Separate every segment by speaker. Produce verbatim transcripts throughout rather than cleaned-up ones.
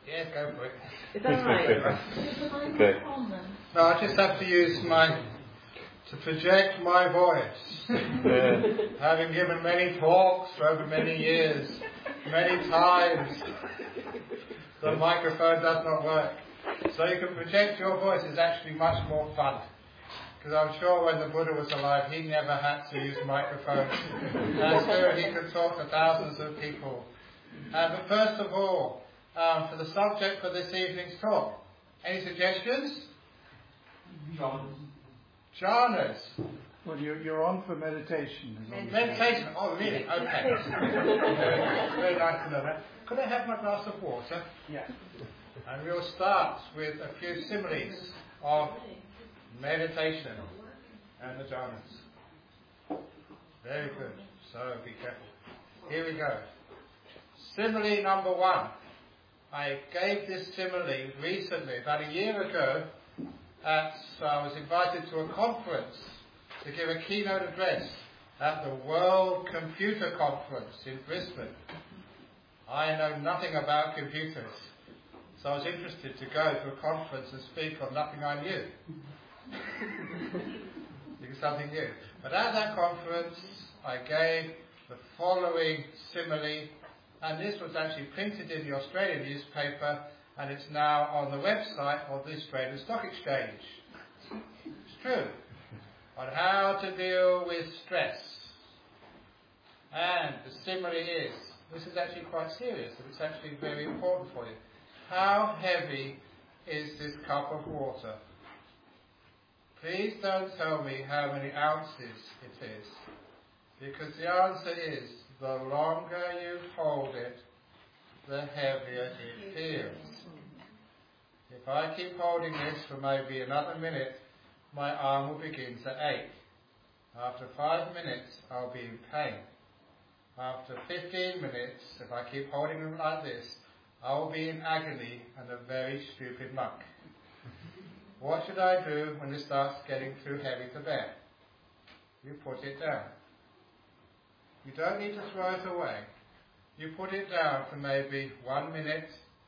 Speaker 1: Yes, go for it.
Speaker 2: Is that right?
Speaker 3: Okay.
Speaker 1: No, I just have to use my, to project my voice.
Speaker 3: Yeah.
Speaker 1: Having given many talks over many years, many times, the microphone does not work. So you can project your voice is actually much more fun. Because I'm sure when the Buddha was alive, he never had to use microphones. And still he could talk to thousands of people. Uh, but first of all, um, for the subject for this evening's talk, any suggestions?
Speaker 4: Jhanas.
Speaker 1: Jhanas.
Speaker 5: Well, you're, you're on for meditation.
Speaker 1: Meditation. Oh, really? Okay. very, very nice to know that. Could I have my glass of water?
Speaker 5: Yeah.
Speaker 1: And we'll start with a few similes of meditation and the jhanas. Very good. So be careful. Here we go. Simile number one. I gave this simile recently, about a year ago, at, so I was invited to a conference to give a keynote address at the World Computer Conference in Brisbane. I know nothing about computers, so I was interested to go to a conference and speak on nothing I knew. Because something new. But at that conference, I gave the following simile, and this was actually printed in the Australian newspaper, and it's now on the website of the Australian Stock Exchange. It's true. On how to deal with stress. And the simile is, this is actually quite serious, and it's actually very important for you. How heavy is this cup of water? Please don't tell me how many ounces it is, because the answer is, the longer you hold it, the heavier it feels. If I keep holding this for maybe another minute, my arm will begin to ache. After five minutes, I'll be in pain. After fifteen minutes, if I keep holding them like this, I will be in agony and a very stupid monk. What should I do when it starts getting too heavy to bear? You put it down. You don't need to throw it away. You put it down for maybe one minute.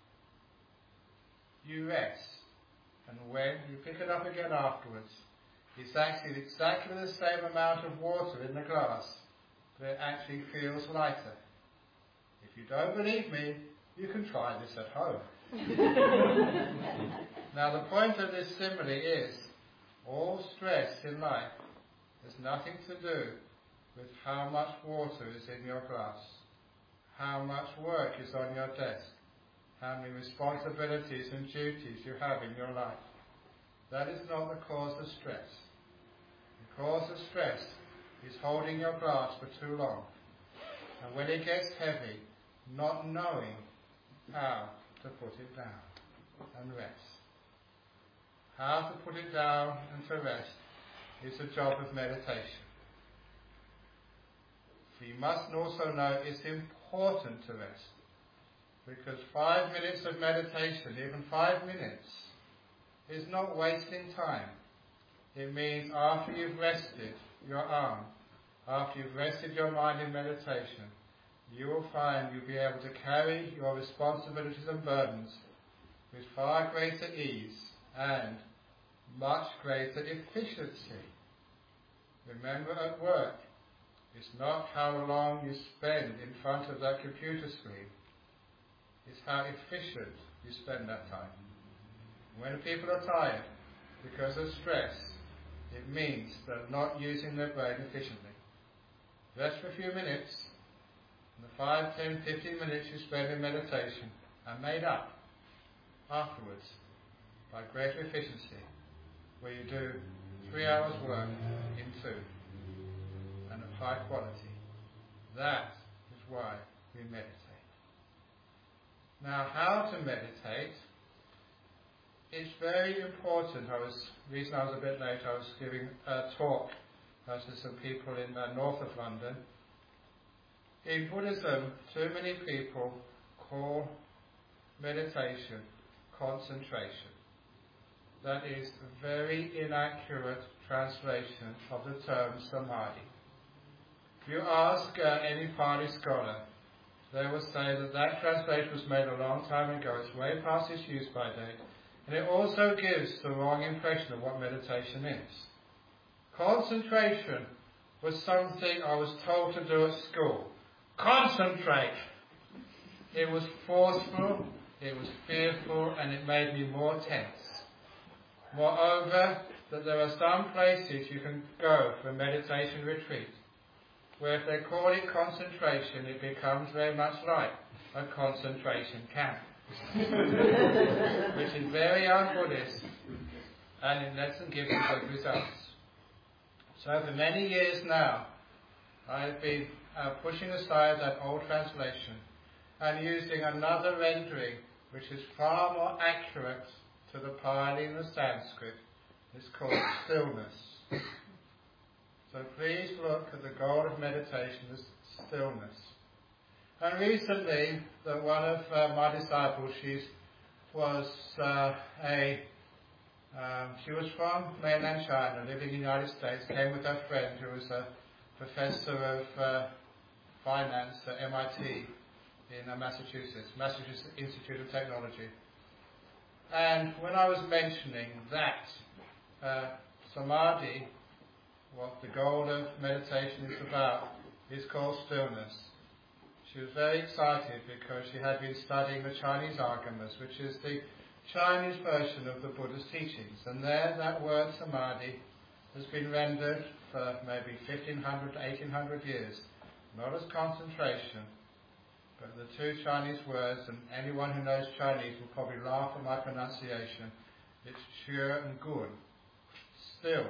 Speaker 1: You rest. And when you pick it up again afterwards, it's actually exactly the same amount of water in the glass, but it actually feels lighter. If you don't believe me, you can try this at home. Now the point of this simile is, all stress in life has nothing to do with how much water is in your glass, how much work is on your desk, how many responsibilities and duties you have in your life. That is not the cause of stress. The cause of stress is holding your glass for too long, and when it gets heavy, not knowing how to put it down and rest. How to put it down and to rest is the job of meditation. So you must also know it's important to rest, because five minutes of meditation, even five minutes, is not wasting time. It means after you've rested your arm, after you've rested your mind in meditation, you will find you'll be able to carry your responsibilities and burdens with far greater ease and much greater efficiency. Remember, at work, it's not how long you spend in front of that computer screen, it's how efficient you spend that time. When people are tired because of stress, it means they're not using their brain efficiently. Rest for a few minutes, and the five, ten, fifteen minutes you spend in meditation are made up afterwards by greater efficiency, where you do three hours work in two, and of high quality. That is why we meditate. Now, how to meditate? It's very important. I was, the reason I was a bit late, I was giving a talk uh, to some people in the north of London. In Buddhism, too many people call meditation concentration. That is a very inaccurate translation of the term samadhi. If you ask uh, any Pali scholar, they will say that that translation was made a long time ago. It's way past its use by date. And it also gives the wrong impression of what meditation is. Concentration was something I was told to do at school. Concentrate! It was forceful, it was fearful, and it made me more tense. Moreover, that there are some places you can go for a meditation retreat, where if they call it concentration, it becomes very much like a concentration camp, which is very un-Buddhist, and it doesn't give you good results. So for many years now, I've been uh, pushing aside that old translation and using another rendering, which is far more accurate to the Pali and the Sanskrit. It's called stillness. So please look at the goal of meditation as stillness. And recently, that one of uh, my disciples, she was uh, a, um, she was from mainland China, living in the United States, came with her friend who was a professor of uh, finance at M I T in uh, Massachusetts, Massachusetts Institute of Technology. And when I was mentioning that uh, samadhi, what the goal of meditation is about, is called stillness, she was very excited because she had been studying the Chinese Agamas, which is the Chinese version of the Buddha's teachings. And there, that word samadhi has been rendered for maybe fifteen hundred to eighteen hundred years, not as concentration, but the two Chinese words, and anyone who knows Chinese will probably laugh at my pronunciation. It's sure and gun, still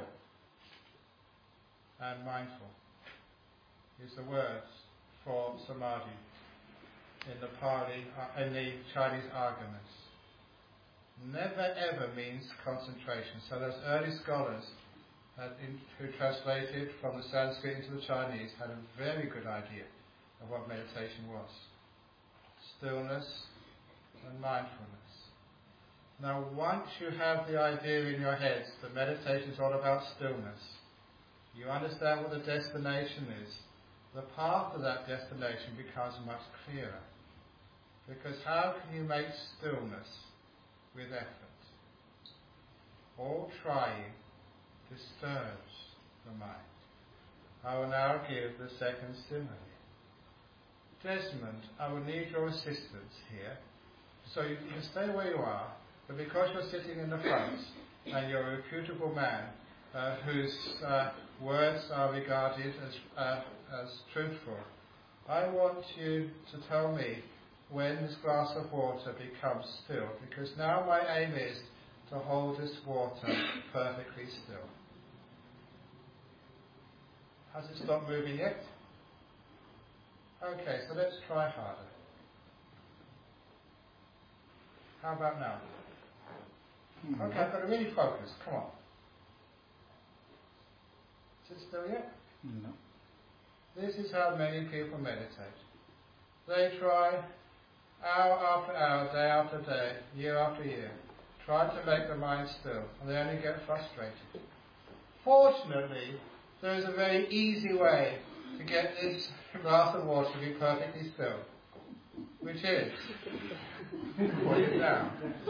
Speaker 1: and mindful, is the words for samadhi in the Pali, uh, in the Chinese Agamas. Never ever means concentration. So those early scholars had in, who translated from the Sanskrit into the Chinese had a very good idea of what meditation was. Stillness and mindfulness. Now once you have the idea in your heads that meditation is all about stillness, you understand what the destination is, the path to that destination becomes much clearer. Because how can you make stillness with effort? All trying disturbs the mind. I will now give the second simile. Desmond, I will need your assistance here. So you can stay where you are, but because you're sitting in the front and you're a reputable man uh, whose uh, words are regarded as, uh, as truthful, I want you to tell me when this glass of water becomes still, because now my aim is to hold this water perfectly still. Has it stopped moving yet? Okay, so let's try harder. How about now? Mm-hmm. Okay, I've got to really focus. Come on. Is it still yet?
Speaker 5: No.
Speaker 1: This is how many people meditate. They try hour after hour, day after day, year after year, try to make the mind still, and they only get frustrated. Fortunately, there is a very easy way to get this glass of water to be perfectly still, which is put it down.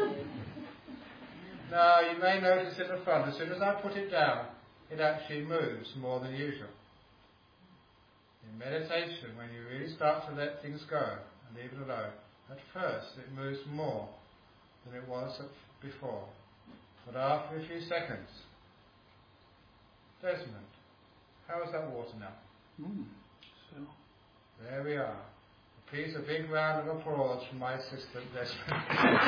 Speaker 1: Now, you may notice in the front, as soon as I put it down, it actually moves more than usual. In meditation, when you really start to let things go and leave it alone, at first it moves more than it was before. But after a few seconds, Desmond, how is that water now?
Speaker 5: Mm, so.
Speaker 1: There we are. Please, a big round of applause from my assistant, Desmond.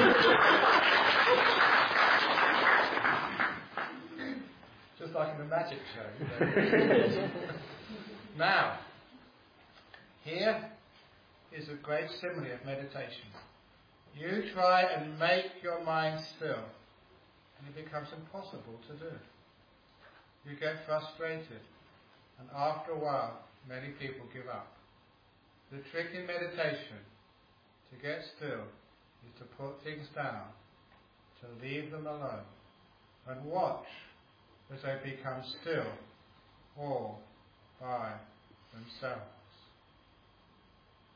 Speaker 1: Just like in a magic show. You know. Now, here is a great simile of meditation. You try and make your mind still, and it becomes impossible to do. You get frustrated, and after a while, many people give up. The trick in meditation, to get still, is to put things down, to leave them alone, and watch as they become still all by themselves.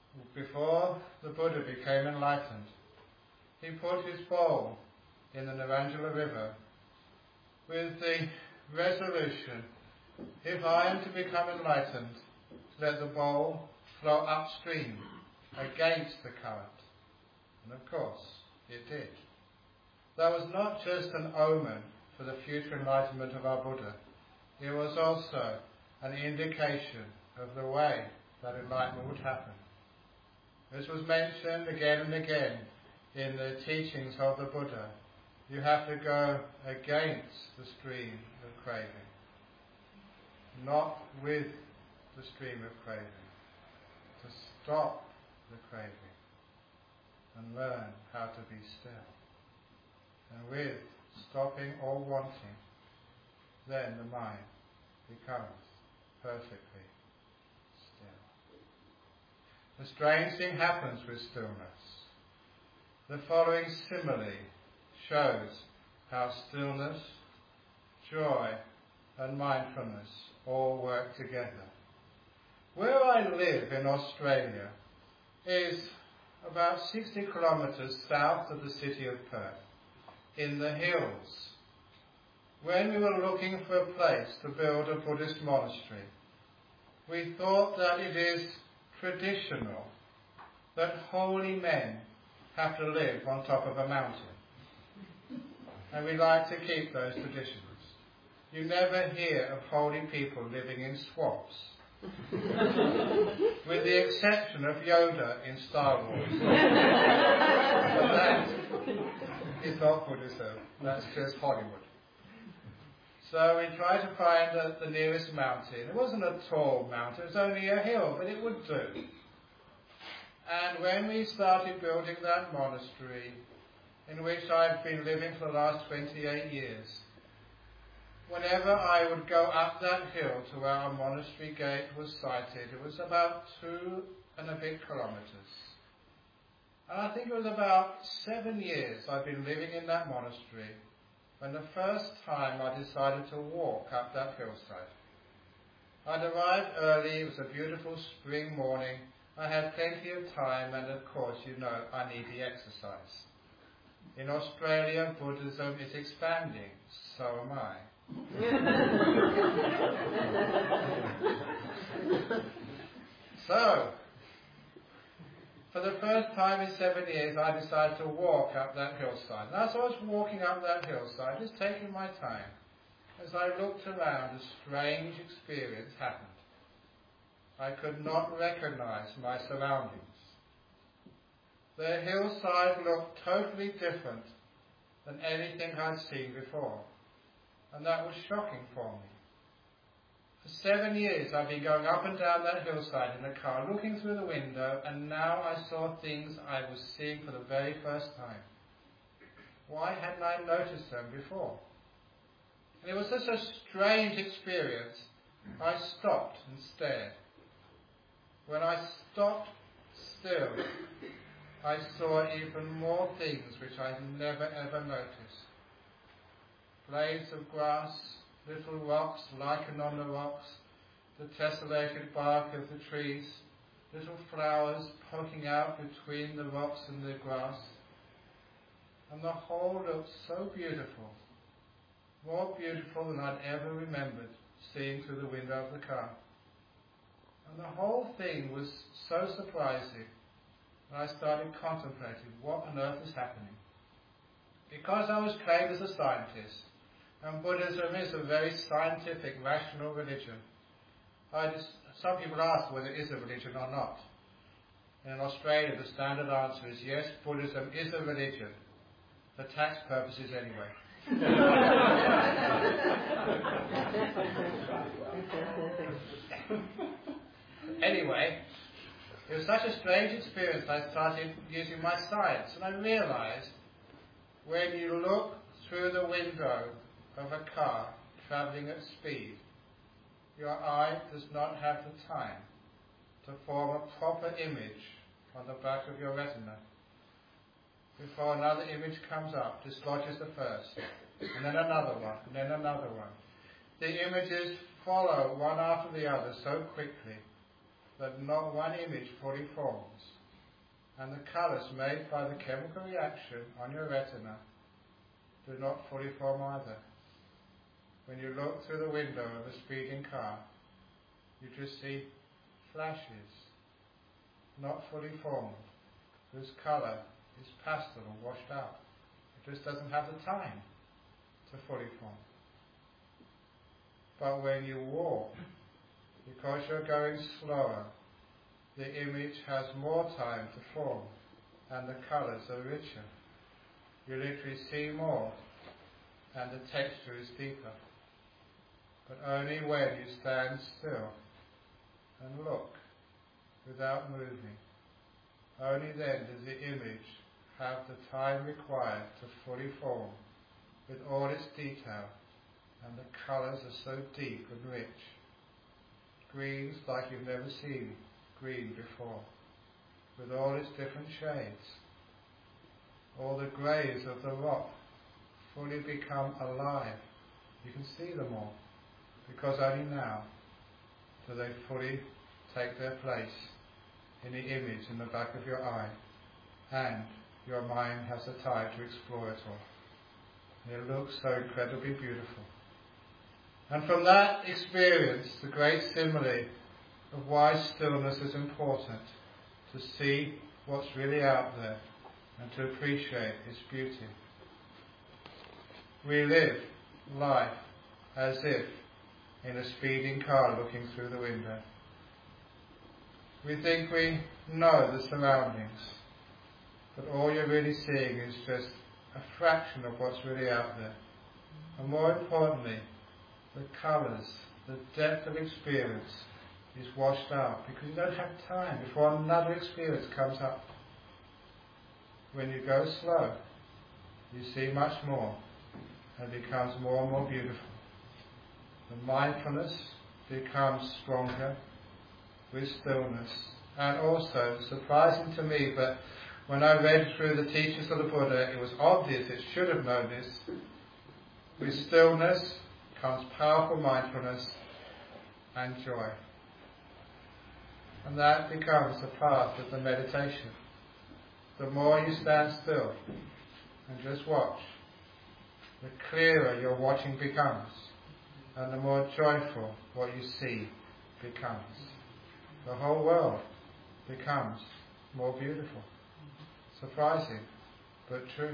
Speaker 1: before the Buddha became enlightened, he put his bowl in the Narangula River with the resolution, if I am to become enlightened, let the bowl flow upstream against the current. And of course, it did. That was not just an omen for the future enlightenment of our Buddha. It was also an indication of the way that enlightenment would happen. This was mentioned again and again in the teachings of the Buddha. You have to go against the stream of craving, not with the stream of craving. To stop the craving and learn how to be still. And with stopping all wanting, then the mind becomes perfectly still. The strange thing happens with stillness. The following simile shows how stillness, joy, and mindfulness all work together. Where I live in Australia is about sixty kilometres south of the city of Perth, in the hills. When we were looking for a place to build a Buddhist monastery, we thought that it is traditional that holy men have to live on top of a mountain. And we like to keep those traditions. You never hear of holy people living in swamps, with the exception of Yoda in Star Wars. But that is not Buddhism, that's just Hollywood. So we tried to find uh, the nearest mountain. It wasn't a tall mountain, it was only a hill, but it would do. And when we started building that monastery, in which I've been living for the last twenty-eight years, whenever I would go up that hill to where our monastery gate was sited, it was about two and a bit kilometres. And I think it was about seven years I've been living in that monastery when the first time I decided to walk up that hillside. I'd arrived early, it was a beautiful spring morning, I had plenty of time, and of course, you know, I need the exercise. In Australia, Buddhism is expanding, so am I. So, for the first time in seven years, I decided to walk up that hillside. And as I was walking up that hillside, just taking my time, as I looked around, a strange experience happened. I could not recognize my surroundings. The hillside looked totally different than anything I'd seen before. And that was shocking for me. For seven years I've been going up and down that hillside in a car, looking through the window, and now I saw things I was seeing for the very first time. Why hadn't I noticed them before? And it was such a strange experience, I stopped and stared. When I stopped still, I saw even more things which I'd never ever noticed. Blades of grass, little rocks, lichen on the rocks, the tessellated bark of the trees, little flowers poking out between the rocks and the grass. And the whole looked so beautiful, more beautiful than I'd ever remembered seeing through the window of the car. And the whole thing was so surprising that I started contemplating what on earth is happening. Because I was trained as a scientist, and Buddhism is a very scientific, rational religion, I just, some people ask whether it is a religion or not. In Australia, the standard answer is yes, Buddhism is a religion, for tax purposes anyway. Anyway, it was such a strange experience, I started using my science, and I realized when you look through the window of a car travelling at speed, your eye does not have the time to form a proper image on the back of your retina before another image comes up, dislodges the first, and then another one, and then another one. The images follow one after the other so quickly that not one image fully forms, and the colours made by the chemical reaction on your retina do not fully form either. When you look through the window of a speeding car, you just see flashes, not fully formed, whose colour is pastel and washed out. It just doesn't have the time to fully form. But when you walk, because you're going slower, the image has more time to form and the colours are richer. You literally see more and the texture is deeper. But only when you stand still and look without moving. Only then does the image have the time required to fully form with all its detail, and the colours are so deep and rich. Greens like you've never seen green before, with all its different shades. All the greys of the rock fully become alive. You can see them all, because only now do they fully take their place in the image in the back of your eye, and your mind has the time to explore it all. And it looks so incredibly beautiful. And from that experience, the great simile of why stillness is important, to see what's really out there and to appreciate its beauty. We live life as if in a speeding car looking through the window. We think we know the surroundings, but all you're really seeing is just a fraction of what's really out there. And more importantly, the colours, the depth of experience is washed out because you don't have time before another experience comes up. When you go slow, you see much more and it becomes more and more beautiful. The mindfulness becomes stronger with stillness. And also, surprising to me, but when I read through the teachings of the Buddha, it was obvious, it should have known this. With stillness comes powerful mindfulness and joy. And that becomes the path of the meditation. The more you stand still and just watch, the clearer your watching becomes, and the more joyful what you see becomes. The whole world becomes more beautiful. Surprising, but true.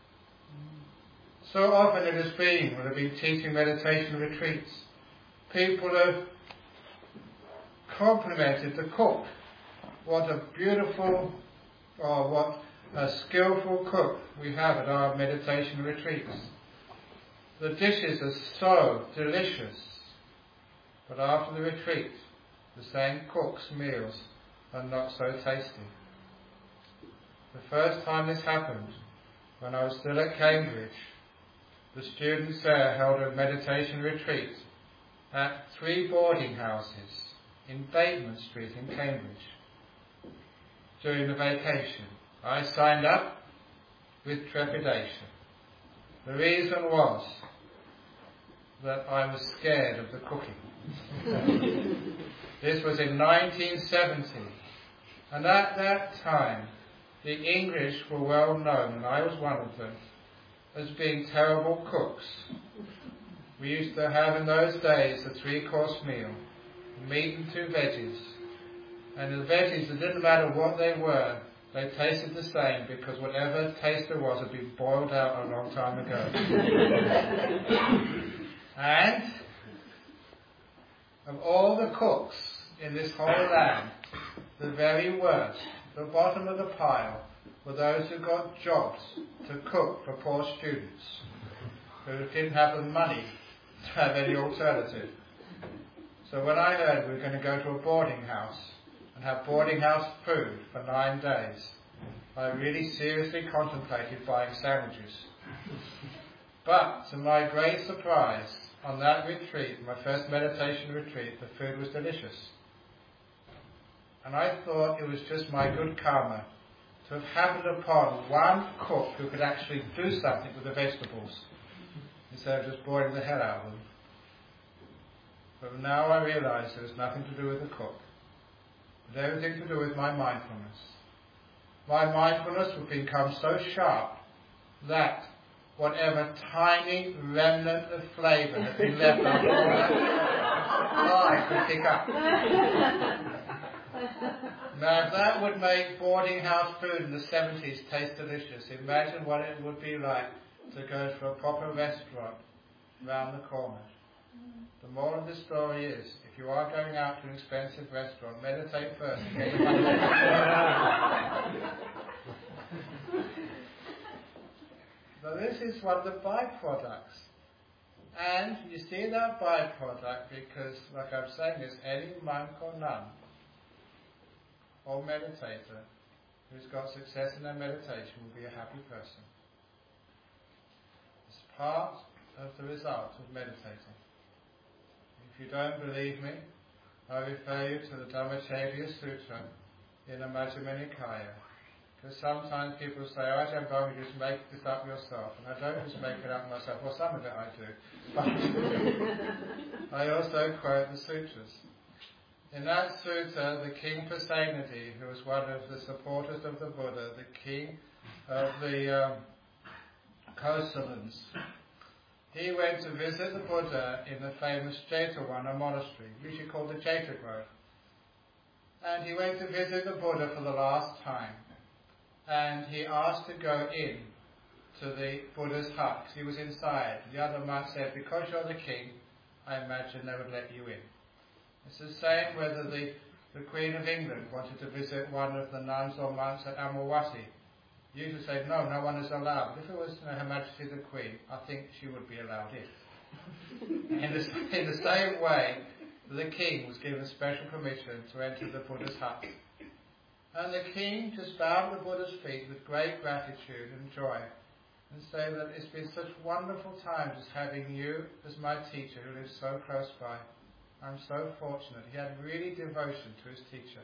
Speaker 1: So often it has been, when I've been teaching meditation retreats, people have complimented the cook. What a beautiful, or what a skillful cook we have at our meditation retreats. The dishes are so delicious, but after the retreat, the same cook's meals are not so tasty. The first time this happened, when I was still at Cambridge, the students there held a meditation retreat at three boarding houses in Bateman Street in Cambridge during the vacation. I signed up with trepidation. The reason was that I was scared of the cooking. This was in nineteen seventy, and at that time the English were well known, and I was one of them, as being terrible cooks. We used to have in those days a three-course meal, meat and two veggies, and the veggies, it didn't matter what they were, they tasted the same because whatever taste there was had been boiled out a long time ago. And of all the cooks in this whole land, the very worst, the bottom of the pile, were those who got jobs to cook for poor students who didn't have the money to have any alternative. So when I heard we were going to go to a boarding house and have boarding house food for nine days, I really seriously contemplated buying sandwiches. But to my great surprise, on that retreat, my first meditation retreat, the food was delicious. And I thought it was just my good karma to have happened upon one cook who could actually do something with the vegetables instead of just boiling the hell out of them. But now I realise it was nothing to do with the cook. had everything to do with my mindfulness. My mindfulness would become so sharp that whatever tiny remnant of flavour had been left after all that, I could pick up. Now, if that would make boarding house food in the seventies taste delicious, imagine what it would be like to go to a proper restaurant round the corner. The moral of this story is, if you are going out to an expensive restaurant, meditate first and get your money back. So this is one of the byproducts. And you see that byproduct because, like I'm saying, is any monk or nun or meditator who's got success in their meditation will be a happy person. It's part of the result of meditating. If you don't believe me, I refer you to the Dhammacakkhaya Sutra in the Majjhima Nikaya. Because sometimes people say, oh, Ajahn Brahm, you just make this up yourself. And I don't just make it up myself. Well, some of it I do. But I also quote the sutras. In that sutta, the King Pasenadi, who was one of the supporters of the Buddha, the king of the um, Kosalans, he went to visit the Buddha in the famous Jetavana monastery, usually called the Jeta Grove. And he went to visit the Buddha for the last time. And he asked to go in to the Buddha's hut. He was inside. The other monk said, because you're the king, I imagine they would let you in. It's the same whether the, the Queen of England wanted to visit one of the nuns or monks at Amawati. You usually say, no, no one is allowed. But if it was you know, Her Majesty the Queen, I think she would be allowed in. in, the, in the same way, the king was given special permission to enter the Buddha's hut. And the king just bowed at the Buddha's feet with great gratitude and joy and say that it's been such wonderful times as having you as my teacher who lives so close by. I'm so fortunate. He had really devotion to his teacher.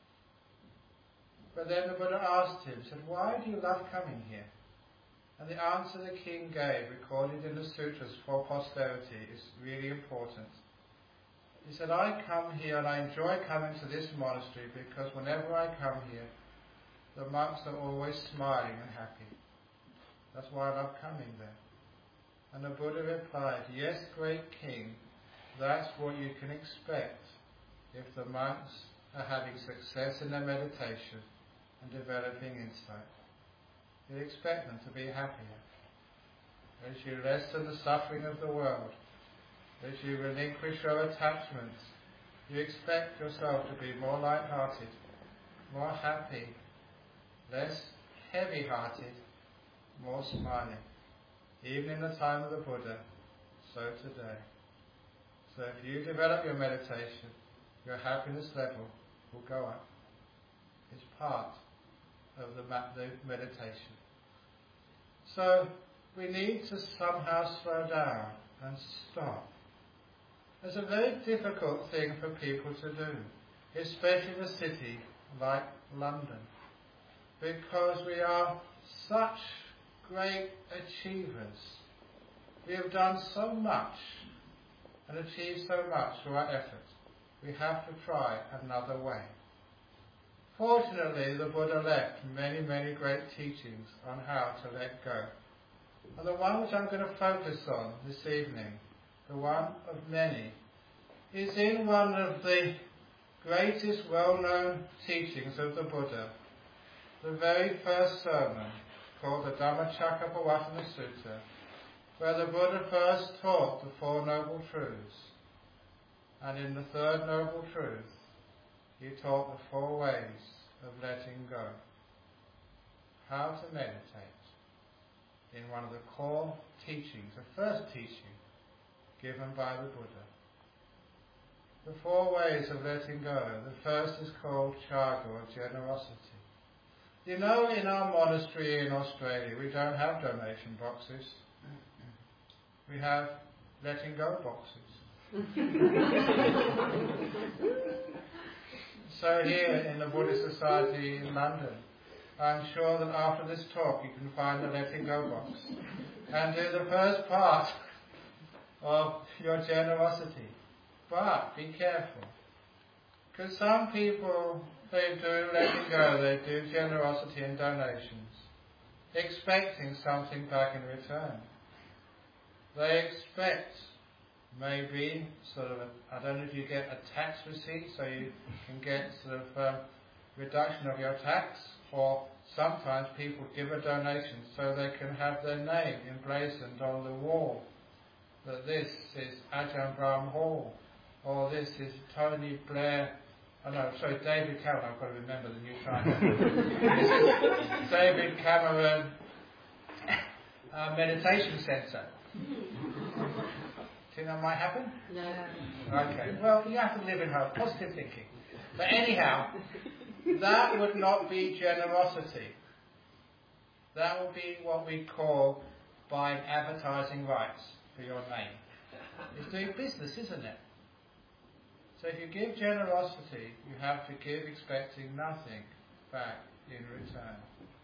Speaker 1: But then the Buddha asked him, said, why do you love coming here? And the answer the king gave, recorded in the sutras for posterity, is really important. He said, I come here and I enjoy coming to this monastery because whenever I come here, the monks are always smiling and happy. That's why I love coming there. And the Buddha replied, yes, great king, that's what you can expect if the monks are having success in their meditation and developing insight. You expect them to be happier. As you lessen the suffering of the world, as you relinquish your attachments, you expect yourself to be more light-hearted, more happy, less heavy-hearted, more smiling. Even in the time of the Buddha, so today. So if you develop your meditation, your happiness level will go up. It's part of the meditation. So we need to somehow slow down and stop. It's a very difficult thing for people to do, especially in a city like London, because we are such great achievers. We have done so much and achieved so much through our effort. We have to try another way. Fortunately, the Buddha left many, many great teachings on how to let go. And the one which I'm going to focus on this evening, the one of many, is in one of the greatest well-known teachings of the Buddha, the very first sermon, called the Dhammacakkappavattana Sutta, where the Buddha first taught the Four Noble Truths. And in the third Noble Truth, he taught the four ways of letting go. How to meditate in one of the core teachings, the first teaching given by the Buddha. The four ways of letting go. The first is called Chaga, or generosity. You know, in our monastery in Australia, we don't have donation boxes. We have letting go boxes. So here in the Buddhist Society in London, I'm sure that after this talk you can find the letting go box and do the first part of your generosity. But be careful, because some people they do letting go, they do generosity and donations, expecting something back in return. They expect maybe sort of, a, I don't know if you get a tax receipt so you can get sort of um, reduction of your tax, or sometimes people give a donation so they can have their name emblazoned on the wall, that this is Ajahn Brahm Hall, or this is Tony Blair, oh no, sorry, David Cameron, I've got to remember the new title. This is David Cameron uh, Meditation Centre. Do you know what might happen?
Speaker 2: No.
Speaker 1: Okay, well, you have to live in hope, positive thinking. But anyhow, that would not be generosity. That would be what we call buying advertising rights for your name. It's doing business, isn't it? So if you give generosity, you have to give expecting nothing back in return.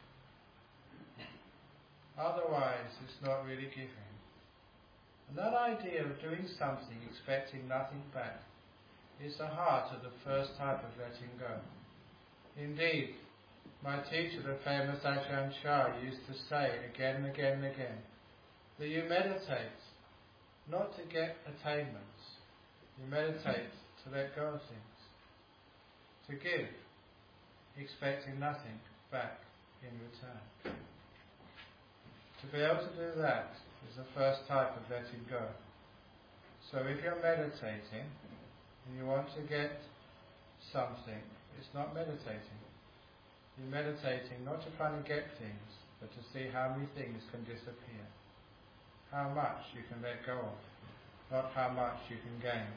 Speaker 1: Otherwise, it's not really giving. And that idea of doing something expecting nothing back is the heart of the first type of letting go. Indeed, my teacher, the famous Ajahn Chah, used to say again and again and again that you meditate not to get attainments, you meditate to let go of things, to give, expecting nothing back in return. To be able to do that is the first type of letting go. So if you're meditating and you want to get something, it's not meditating. You're meditating not to try and get things, but to see how many things can disappear. How much you can let go of, not how much you can gain.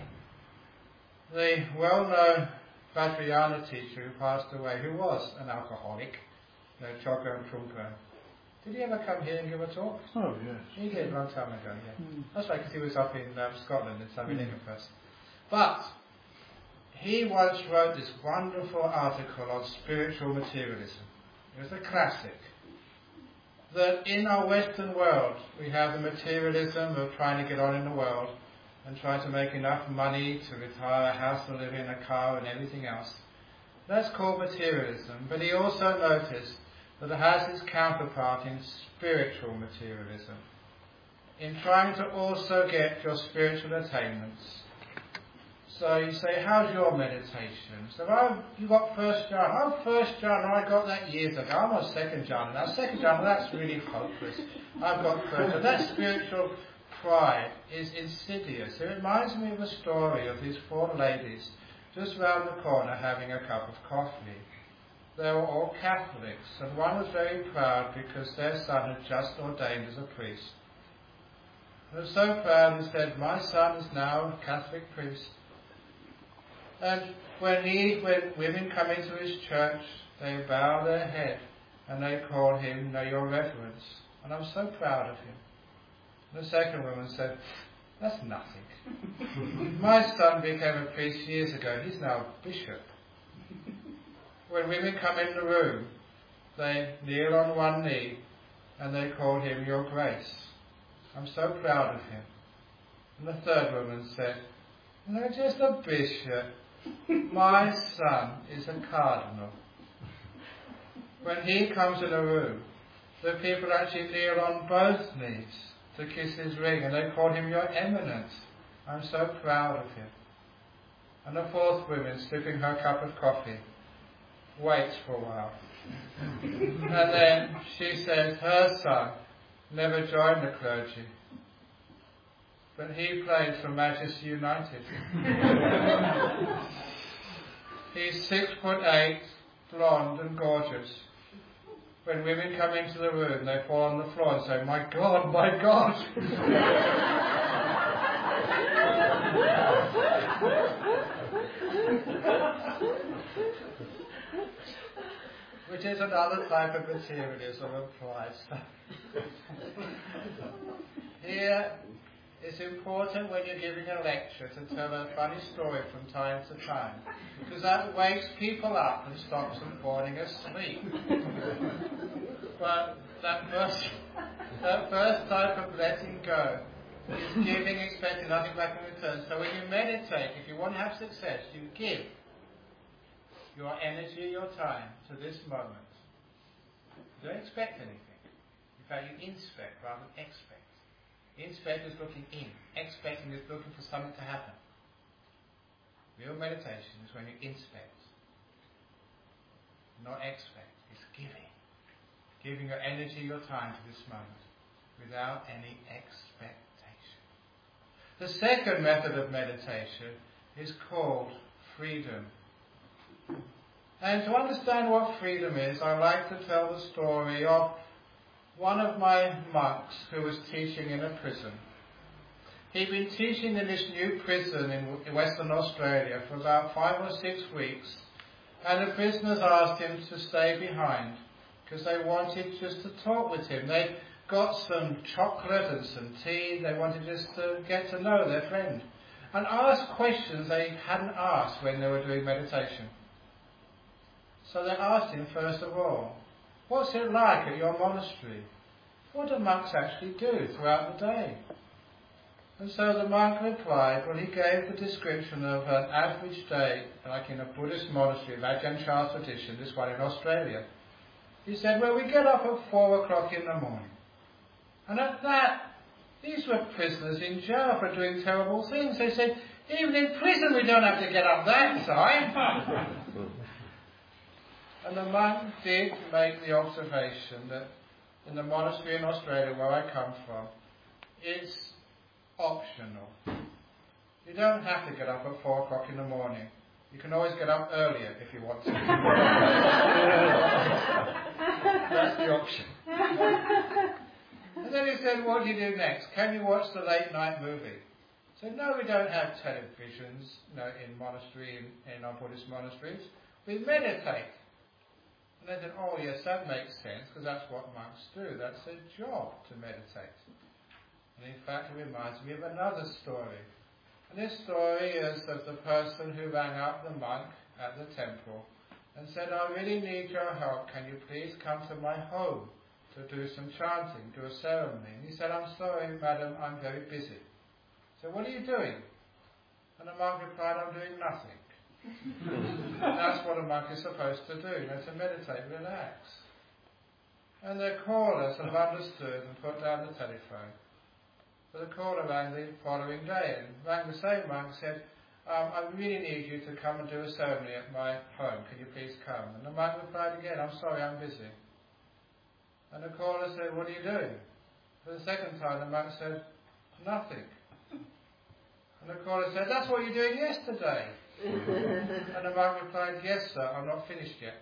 Speaker 1: The well-known Vajrayana teacher who passed away, who was an alcoholic, you know, Chogyam Trungpa, did he ever come here and give a talk?
Speaker 5: Oh, yes.
Speaker 1: He did, a long time ago, yeah.
Speaker 5: Mm.
Speaker 1: That's right, because he was up in um, Scotland in Saminaka mm. first. But he once wrote this wonderful article on spiritual materialism. It was a classic. That in our Western world, we have the materialism of trying to get on in the world and trying to make enough money to retire, a house to live in, a car and everything else. That's called materialism. But he also noticed that it has its counterpart in spiritual materialism, in trying to also get your spiritual attainments. So you say, how's your meditation? So oh, you got first jhana. Oh, first jhana, I got that years ago. I'm on second jhana now. Second jhana, that's really hopeless. I've got first jhana. That spiritual pride is insidious. It reminds me of a story of these four ladies just round the corner having a cup of coffee. They were all Catholics, and one was very proud because their son had just ordained as a priest. He was so proud, he said, my son is now a Catholic priest. And when he, when women come into his church, they bow their head and they call him, know your reverence. And I'm so proud of him. And the second woman said, that's nothing. My son became a priest years ago. He's now a bishop. When women come in the room, they kneel on one knee and they call him your grace. I'm so proud of him. And the third woman said, no, just a bishop. My son is a cardinal. When he comes in a room, the people actually kneel on both knees to kiss his ring and they call him your eminence. I'm so proud of him. And the fourth woman, sipping her cup of coffee, waits for a while. And then she says her son never joined the clergy, but he played for Manchester United. He's six foot eight, blonde and gorgeous. When women come into the room, they fall on the floor and say, my God, my God. Which is another type of materialism of pride. Here, it's important when you're giving a lecture to tell a funny story from time to time, because that wakes people up and stops them falling asleep. But that first, that first type of letting go is giving, expecting nothing back in return. So when you meditate, if you want to have success, you give. your energy, your time to this moment. Don't expect anything. In fact, you inspect rather than expect. Inspect is looking in. Expecting is looking for something to happen. Real meditation is when you inspect, not expect. It's giving. Giving your energy, your time to this moment without any expectation. The second method of meditation is called freedom. And to understand what freedom is, I like to tell the story of one of my monks who was teaching in a prison. He'd been teaching in this new prison in Western Australia for about five or six weeks, and the prisoners asked him to stay behind because they wanted just to talk with him. They got some chocolate and some tea. They wanted just to get to know their friend and ask questions they hadn't asked when they were doing meditation. So they asked him, first of all, what's it like at your monastery? What do monks actually do throughout the day? And so the monk replied, well, he gave the description of an average day, like in a Buddhist monastery of Ajahn Chah's tradition, this one in Australia. He said, well, we get up at four o'clock in the morning. And at that, these were prisoners in jail for doing terrible things. They said, even in prison we don't have to get up that time. And the monk did make the observation that in the monastery in Australia where I come from, it's optional. You don't have to get up at four o'clock in the morning. You can always get up earlier if you want to. That's the option. And then he said, what do you do next? Can you watch the late night movie? I said, no, we don't have televisions you know, in monastery, in, in our Buddhist monasteries. We meditate. And they said, oh yes, that makes sense, because that's what monks do. That's their job, to meditate. And in fact, it reminds me of another story. And this story is of the person who rang up the monk at the temple and said, I really need your help. Can you please come to my home to do some chanting, do a ceremony? And he said, I'm sorry, madam, I'm very busy. So what are you doing? And the monk replied, I'm doing nothing. And that's what a monk is supposed to do, you know, to meditate, relax. And the caller sort of understood and put down the telephone. But the caller rang the following day and rang the same monk and said, um, I really need you to come and do a ceremony at my home. Can you please come? And the monk replied again, I'm sorry, I'm busy. And the caller said, what are you doing? For the second time, the monk said, nothing. And the caller said, that's what you were doing yesterday. And the monk replied, yes, sir, I'm not finished yet.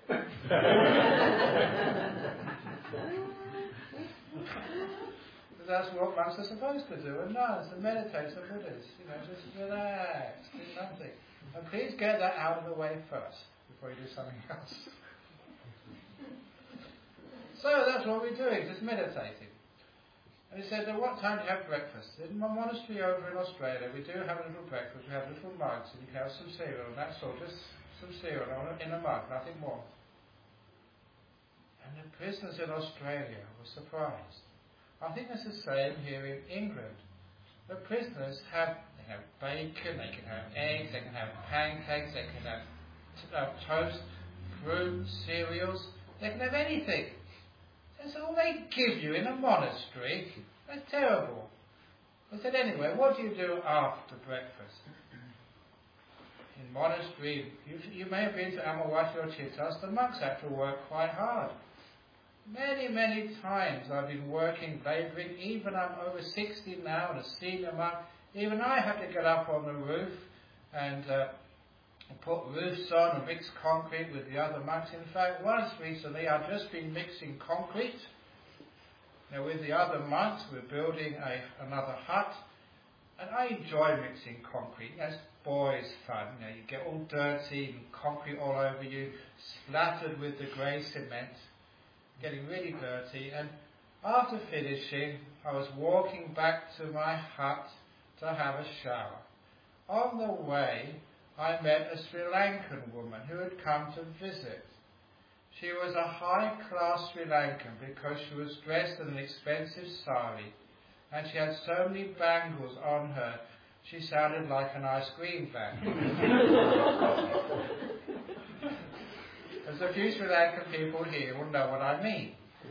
Speaker 1: That's what monks are supposed to do, and nuns and meditators and Buddhists, you know, just relax, do nothing. And please get that out of the way first, before you do something else. So that's what we're doing, just meditating. And he said, at what time do you have breakfast? In my monastery over in Australia, we do have a little breakfast. We have little mugs, and you can have some cereal, and that's all, just some cereal in a mug, nothing more. And the prisoners in Australia were surprised. I think it's the same here in England. The prisoners have, they have bacon, they can have eggs, they can have pancakes, they can have t- uh, toast, fruit, cereals, they can have anything. That's all they give you in a monastery. That's terrible. I said, anyway, what do you do after breakfast? In monastery, you, you may have been to Amawati or Chittas, the monks have to work quite hard. Many, many times I've been working, labouring, even I'm over sixty now and a senior monk, even I have to get up on the roof and uh, put roofs on and mix concrete with the other monks. In fact, once recently I've just been mixing concrete. Now with the other monks we're building a, another hut, and I enjoy mixing concrete. That's boys' fun. You know, you get all dirty and concrete all over you, splattered with the grey cement, getting really dirty. And after finishing, I was walking back to my hut to have a shower. On the way, I met a Sri Lankan woman who had come to visit. She was a high-class Sri Lankan because she was dressed in an expensive sari, and she had so many bangles on her, she sounded like an ice cream van. the few Sri Lankan people here will know what I mean.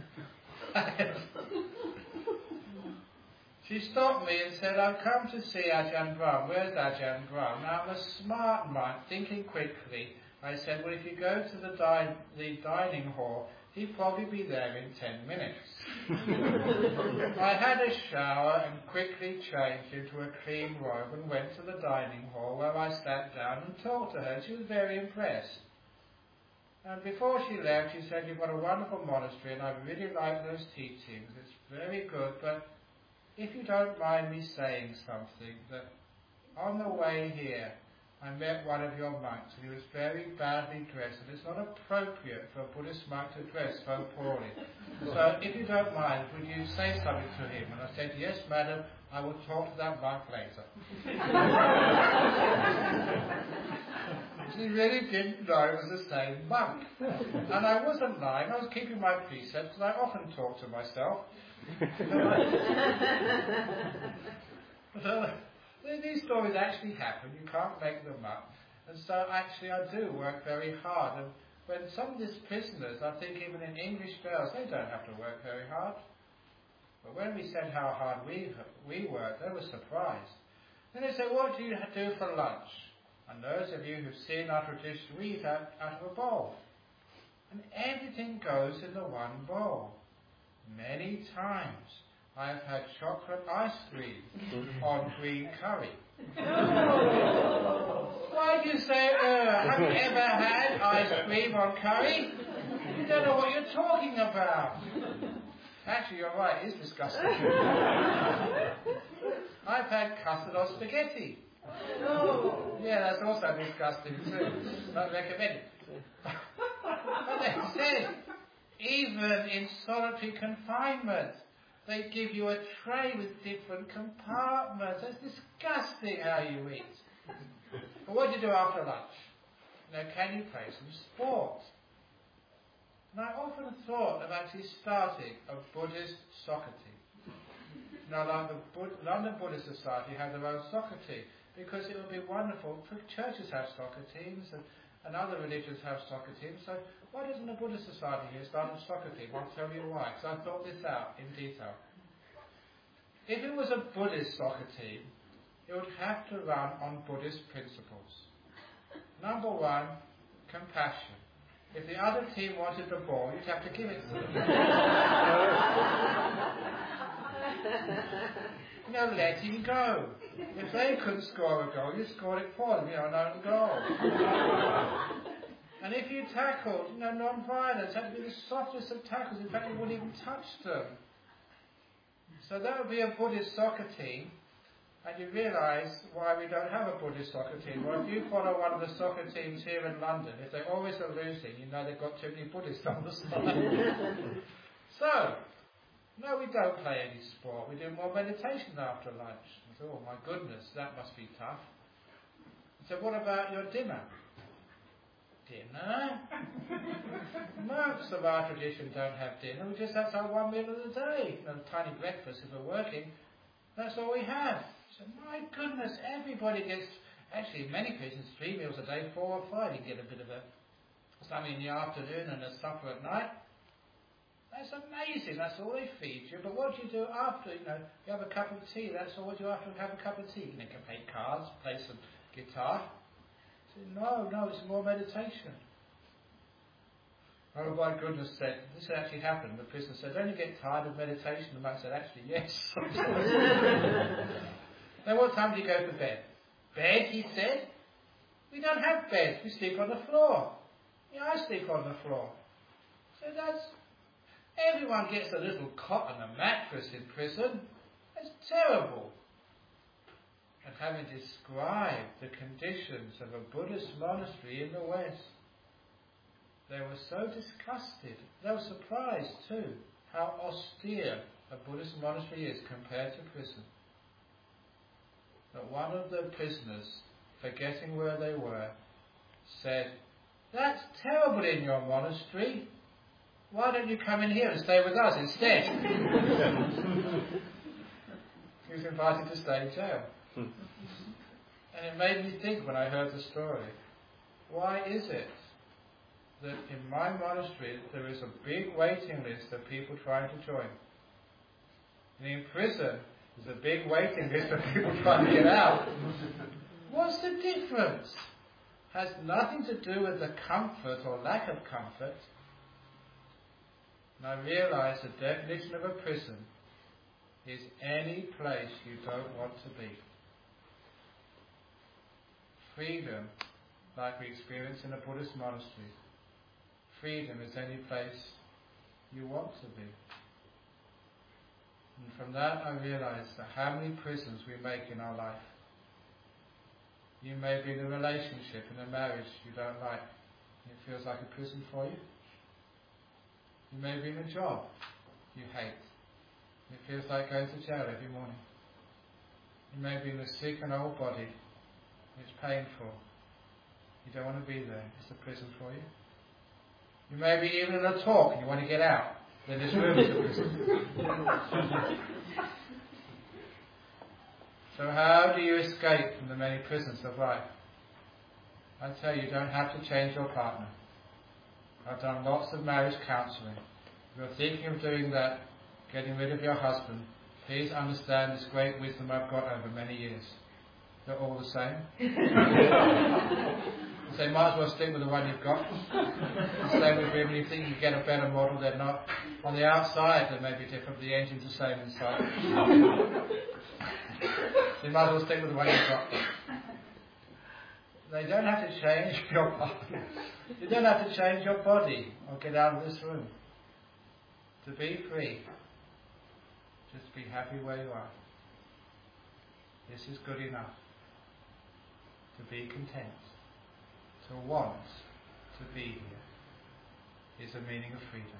Speaker 1: She stopped me and said, I've come to see Ajahn Brahm. Where's Ajahn Brahm? Now, I'm a smart monk, thinking quickly. I said, well, if you go to the, di- the dining hall, he'd probably be there in ten minutes. I had a shower and quickly changed into a clean robe and went to the dining hall where I sat down and talked to her. She was very impressed. And before she left, she said, you've got a wonderful monastery and I really like those teachings. It's very good, but if you don't mind me saying something, that on the way here, I met one of your monks and he was very badly dressed, and it's not appropriate for a Buddhist monk to dress so poorly. So if you don't mind, would you say something to him? And I said, yes, madam, I will talk to that monk later. She really didn't know it was the same monk. And I wasn't lying, I was keeping my precepts, and I often talk to myself. But, uh, these stories actually happen, you can't make them up. And so actually I do work very hard. And when some of these prisoners, I think even in English girls, they don't have to work very hard. But when we said how hard we we work, they were surprised. Then they said, what do you do for lunch? And those of you who've seen our tradition, we eat out, out of a bowl. And everything goes in the one bowl. Many times I've had chocolate ice cream on green curry. Why do you say, uh, have you ever had ice cream on curry? You don't know what you're talking about. Actually, you're right, it is disgusting. I've had custard on spaghetti. Yeah, that's also disgusting too. Not recommended. But they said, even in solitary confinement, they give you a tray with different compartments. It's disgusting how you eat. But what do you do after lunch? Now, can you play some sport? And I often thought of actually starting a Buddhist soccer team. Now, like the Bud- London Buddhist Society have their own soccer team, because it would be wonderful. Churches have soccer teams, and, and other religions have soccer teams. So why doesn't the Buddhist Society here start a soccer team? I'll tell you why, because I thought this out in detail. If it was a Buddhist soccer team, it would have to run on Buddhist principles. Number one, compassion. If the other team wanted the ball, you'd have to give it to them. You know, letting go. If they couldn't score a goal, you score it for them, you know, an own goal. And if you tackled, you know, non-violence, had to be the softest of tackles. In fact, you wouldn't even touch them. So that would be a Buddhist soccer team. And you realise why we don't have a Buddhist soccer team. Well, if you follow one of the soccer teams here in London, if they always are losing, you know they've got too many Buddhists on the side. So, no, we don't play any sport. We do more meditation after lunch. I thought, oh my goodness, that must be tough. So what about your dinner? Dinner? Monks of our tradition don't have dinner. We just have to have one meal of the day. A tiny breakfast if we're working. That's all we have. So my goodness, everybody gets, actually in many cases, three meals a day, four or five. You get a bit of a, something in the afternoon and a supper at night. That's amazing. That's all they feed you. But what do you do after? You know, you have a cup of tea. That's all. What do you after have a cup of tea? You can play cards, play some guitar. So, no, no, it's more meditation. Oh my goodness, said this actually happened. The prisoner said, "Don't you get tired of meditation?" The monk said, "Actually, yes." Then what time do you go to bed? Bed, he said. We don't have beds. We sleep on the floor. Yeah, I sleep on the floor. So that's. Everyone gets a little cot and a mattress in prison. That's terrible. And having described the conditions of a Buddhist monastery in the West, they were so disgusted. They were surprised too how austere a Buddhist monastery is compared to prison. But one of the prisoners, forgetting where they were, said, "That's terrible in your monastery. Why don't you come in here and stay with us instead?" He was invited to stay in jail. And it made me think when I heard the story, why is it that in my monastery there is a big waiting list of people trying to join. And in prison there's a big waiting list of people trying to get out. What's the difference? Has nothing to do with the comfort or lack of comfort. And I realise the definition of a prison is any place you don't want to be. Freedom, like we experience in a Buddhist monastery. Freedom is any place you want to be. And from that I realise that how many prisons we make in our life. You may be in a relationship, in a marriage you don't like. It feels like a prison for you. You may be in a job you hate. It feels like going to jail every morning. You may be in a sick and old body. It's painful. You don't want to be there. It's a prison for you. You may be even in a talk and you want to get out. Then this room is a prison. So how do you escape from the many prisons of life? I tell you, you don't have to change your partner. I've done lots of marriage counselling. If you're thinking of doing that, getting rid of your husband, please understand this great wisdom I've got over many years. They're all the same. So you might as well stick with the one you've got. The same with women. You think you get a better model, they're not. On the outside they may be different, but the engine's the same inside. So you might as well stick with the one you've got. They don't have to change your body. You don't have to change your body or get out of this room. To be free, just be happy where you are. This is good enough. To be content, to want to be here, is the meaning of freedom.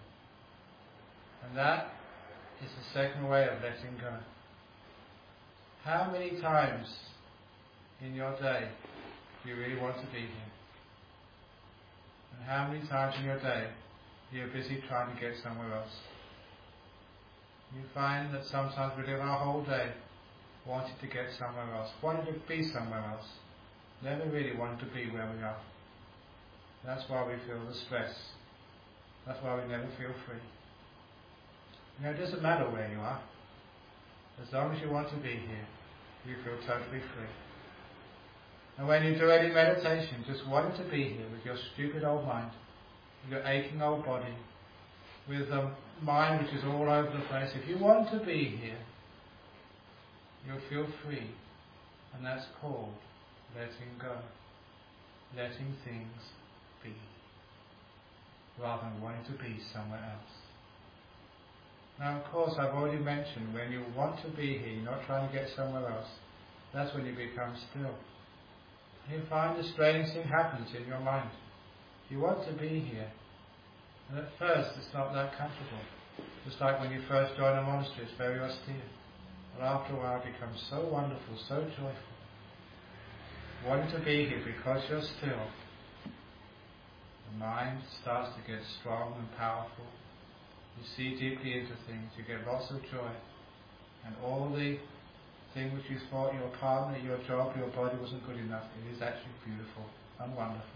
Speaker 1: And that is the second way of letting go. How many times in your day do you really want to be here? And how many times in your day you're busy trying to get somewhere else? You find that sometimes we live our whole day wanting to get somewhere else, wanting to be somewhere else, never really wanting to be where we are. That's why we feel the stress. That's why we never feel free. You know, it doesn't matter where you are. As long as you want to be here, you feel totally free. And when you do any meditation, just wanting to be here with your stupid old mind, with your aching old body, with a mind which is all over the place, if you want to be here, you'll feel free. And that's called letting go. Letting things be. Rather than wanting to be somewhere else. Now, of course, I've already mentioned when you want to be here, you're not trying to get somewhere else. That's when you become still. You find a strange thing happens in your mind. You want to be here. And at first, it's not that comfortable. Just like when you first join a monastery, it's very austere. But after a while, it becomes so wonderful, so joyful. Wanting to be here because you're still. The mind starts to get strong and powerful. You see deeply into things. You get lots of joy. And all the things which you thought your partner, your job, your body wasn't good enough, it is actually beautiful and wonderful.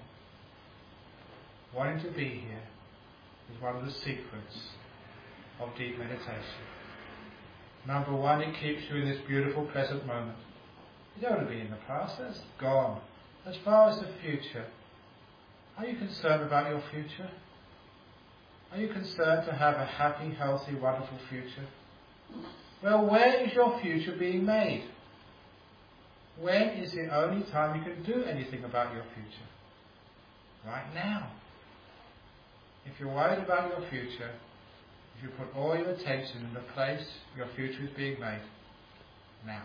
Speaker 1: Wanting to be here is one of the secrets of deep meditation. Number one, it keeps you in this beautiful present moment. You don't want to be in the past, that's gone. As far as the future, are you concerned about your future? Are you concerned to have a happy, healthy, wonderful future? Well, where is your future being made? When is the only time you can do anything about your future? Right now. If you're worried about your future, if you put all your attention in the place your future is being made, now.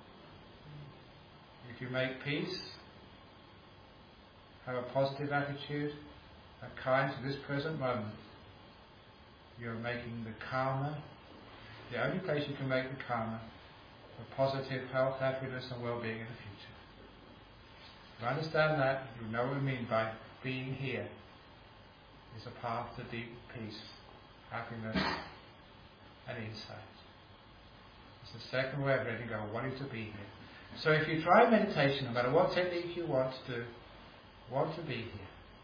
Speaker 1: If you make peace, have a positive attitude, are kind to this present moment, you're making the karma, the only place you can make the karma, for positive health, happiness and well-being in the future. If you understand that, you know what we mean by being here is a path to deep peace, happiness and insight. It's the second way of letting go, wanting to be here. So if you try meditation, no matter what technique you want to do, want to be here.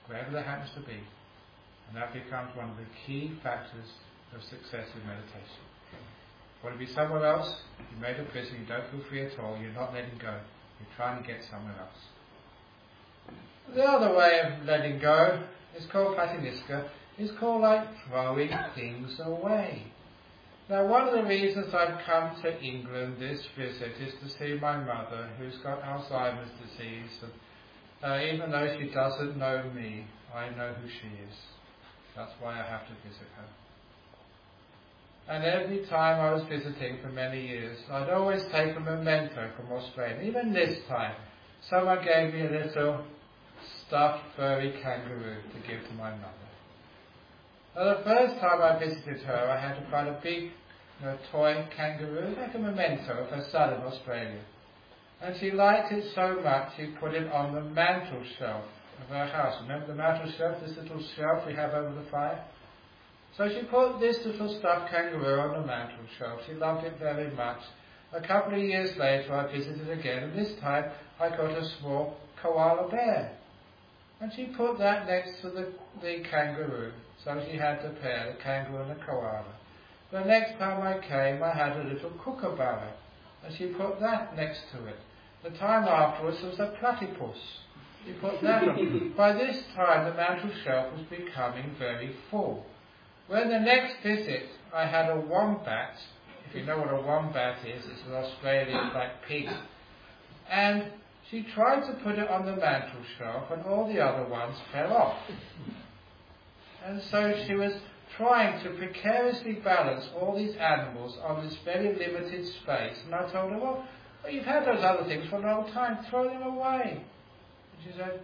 Speaker 1: wherever that happens to be. And that becomes one of the key factors of success in meditation. Want to be somewhere else? You made a prison, you don't feel free at all, you're not letting go. You're trying to get somewhere else. The other way of letting go is called Patiniska. It's called like throwing things away. Now, one of the reasons I've come to England this visit is to see my mother, who's got Alzheimer's disease. And, uh, even though she doesn't know me, I know who she is. That's why I have to visit her. And every time I was visiting for many years, I'd always take a memento from Australia. Even this time, someone gave me a little stuffed furry kangaroo to give to my mother. Now, the first time I visited her, I had quite a big, you know, toy kangaroo, like a memento of her son in Australia. And she liked it so much, she put it on the mantel shelf of her house. Remember the mantel shelf, this little shelf we have over the fire? So she put this little stuffed kangaroo on the mantel shelf. She loved it very much. A couple of years later, I visited again, and this time I got a small koala bear. And she put that next to the, the kangaroo. So she had the pair, the kangaroo and the koala. The next time I came, I had a little kookaburra, and she put that next to it. The time afterwards, there was a platypus. She put that on. By this time, the mantel shelf was becoming very full. When the next visit, I had a wombat. If you know what a wombat is, it's an Australian like pig. And she tried to put it on the mantel shelf, and all the other ones fell off. And so she was trying to precariously balance all these animals on this very limited space. And I told her, well, well you've had those other things for a long time, throw them away. And she said,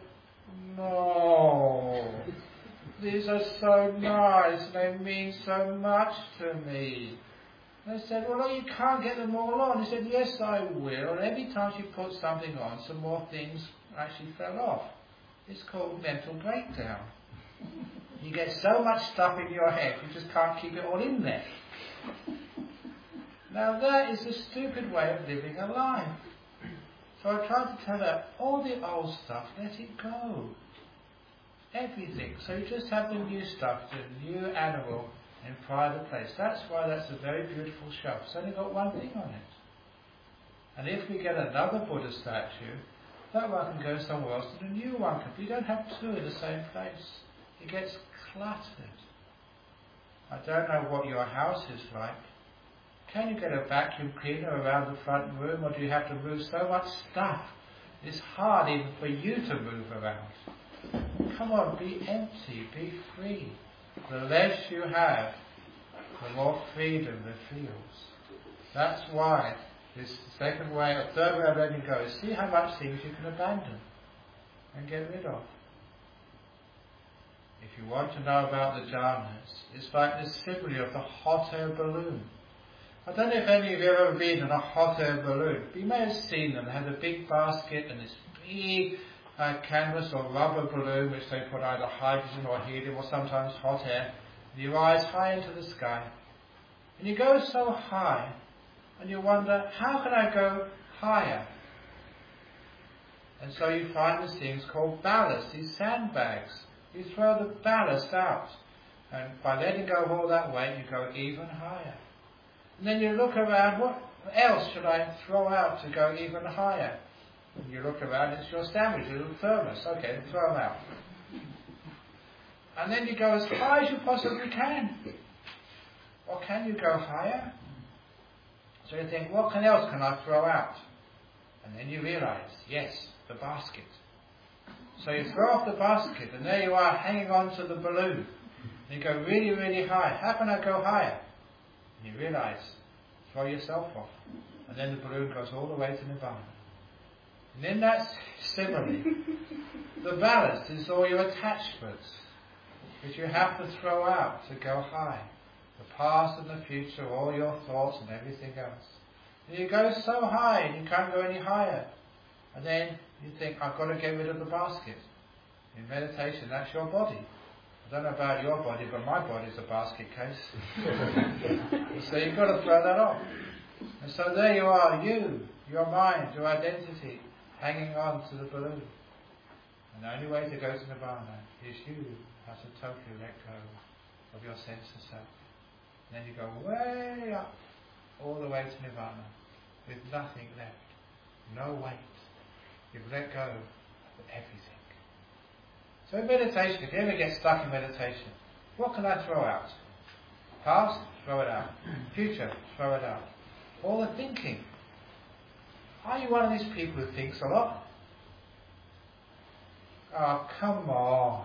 Speaker 1: no, these are so nice, they mean so much to me. And I said, well, you can't get them all on. He said, yes, I will. And every time she put something on, some more things actually fell off. It's called mental breakdown. You get so much stuff in your head, you just can't keep it all in there. Now that is a stupid way of living a life. So I tried to tell her, all the old stuff, let it go. Everything. So you just have the new stuff, the new animal in private place. That's why that's a very beautiful shelf. It's only got one thing on it. And if we get another Buddha statue, that one can go somewhere else and a new one can. You don't have two in the same place. It gets cluttered. I don't know what your house is like. Can you get a vacuum cleaner around the front room, or do you have to move so much stuff? It's hard even for you to move around. Come on, be empty, be free. The less you have, the more freedom there feels. That's why this second way, or third way of letting go is see how much things you can abandon and get rid of. If you want to know about the jhanas, it's like the simile of the hot air balloon. I don't know if any of you have ever been in a hot air balloon, but you may have seen them. They have a big basket and this big uh, canvas or rubber balloon which they put either hydrogen or helium or sometimes hot air. And you rise high into the sky. And you go so high and you wonder, how can I go higher? And so you find these things called ballast, these sandbags. You throw the ballast out. And by letting go of all that weight, you go even higher. And then you look around, what else should I throw out to go even higher? And you look around, it's your sandwich, your little thermos. Okay, throw them out. And then you go as high as you possibly can. Or can you go higher? So you think, what can else can I throw out? And then you realize, yes, the basket. So you throw off the basket, and there you are, hanging on to the balloon. And you go really, really high. How can I go higher? And you realize, throw yourself off. And then the balloon goes all the way to Nibbana. And in that simile, the ballast is all your attachments, which you have to throw out to go high. The past and the future, all your thoughts and everything else. And you go so high and you can't go any higher. And then you think, I've got to get rid of the basket. In meditation, that's your body. I don't know about your body, but my body's a basket case. So you've got to throw that off. And so there you are, you, your mind, your identity, hanging on to the balloon. And the only way to go to Nirvana is you have to totally let go of your sense of self. And then you go way up, all the way to Nirvana, with nothing left, no weight. You've let go of everything. So in meditation, if you ever get stuck in meditation, what can I throw out? Past, throw it out. Future, throw it out. All the thinking. Are you one of these people who thinks a lot? Oh, come on.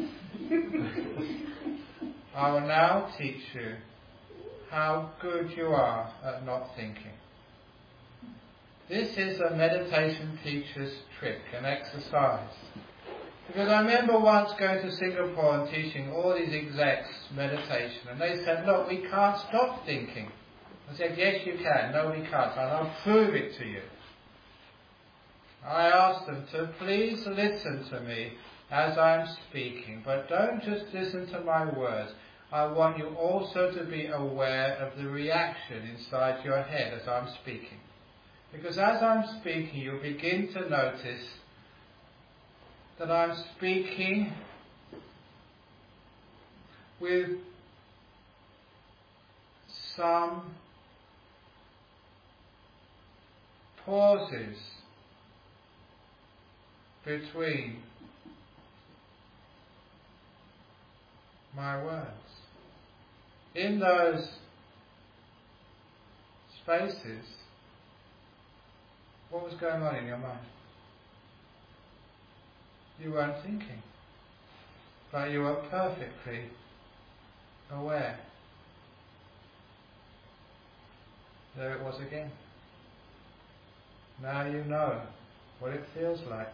Speaker 1: I will now teach you how good you are at not thinking. This is a meditation teacher's trick, an exercise. Because I remember once going to Singapore and teaching all these execs meditation, and they said, look, we can't stop thinking. I said, yes you can. No, we can't. And I'll prove it to you. I asked them to please listen to me as I'm speaking, but don't just listen to my words. I want you also to be aware of the reaction inside your head as I'm speaking. Because as I'm speaking, you'll begin to notice that I'm speaking with some pauses between my words. In those spaces, what was going on in your mind? You weren't thinking, but you were perfectly aware. There it was again. Now you know what it feels like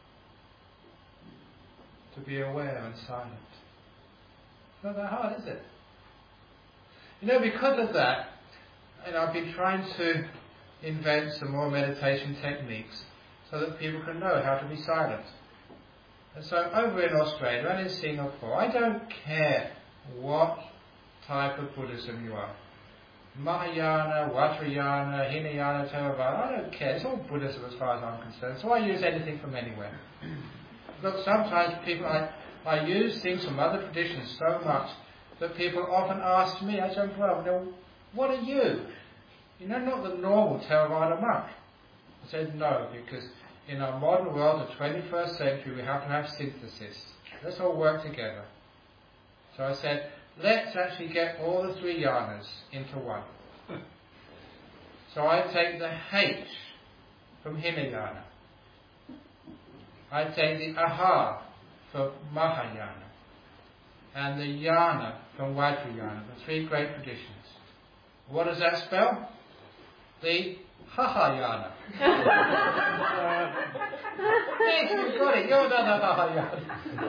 Speaker 1: to be aware and silent. It's not that hard, is it? You know, because of that, and I've been trying to invent some more meditation techniques so that people can know how to be silent. And so over in Australia and in Singapore, I don't care what type of Buddhism you are. Mahayana, Vajrayana, Hinayana, Theravada, I don't care. It's all Buddhism as far as I'm concerned. So I use anything from anywhere. Look, sometimes people, I, I use things from other traditions so much that people often ask me, I say, well, what are you? You know, not the normal Theravada monk. I said, no, because in our modern world, the twenty-first century, we have to have synthesis. Let's all work together. So I said, let's actually get all the three yanas into one. So I take the H from Hinayana. I take the Aha from Mahayana. And the Yana from Vajrayana, the three great traditions. What does that spell? The Hahayana. Yes, you've got it. You're the Hahayana.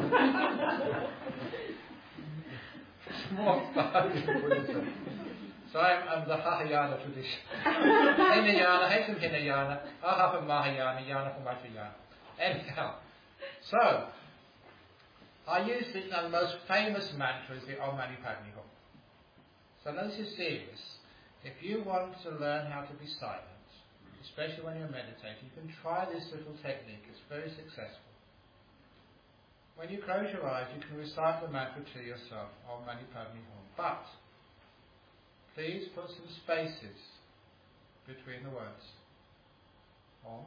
Speaker 1: More Buddhism. So I'm, I'm the Hahayana tradition. Hinayana, H from Hinayana, Aha from Mahayana, Yana from Vajrayana. Anyhow, so I use the, now, the most famous mantra is the Om Mani Padme Hum. So now this is serious. If you want to learn how to be silent, especially when you're meditating, you can try this little technique. It's very successful. When you close your eyes, you can recite the mantra to yourself, Om Mani Padme Hum. But please put some spaces between the words. Om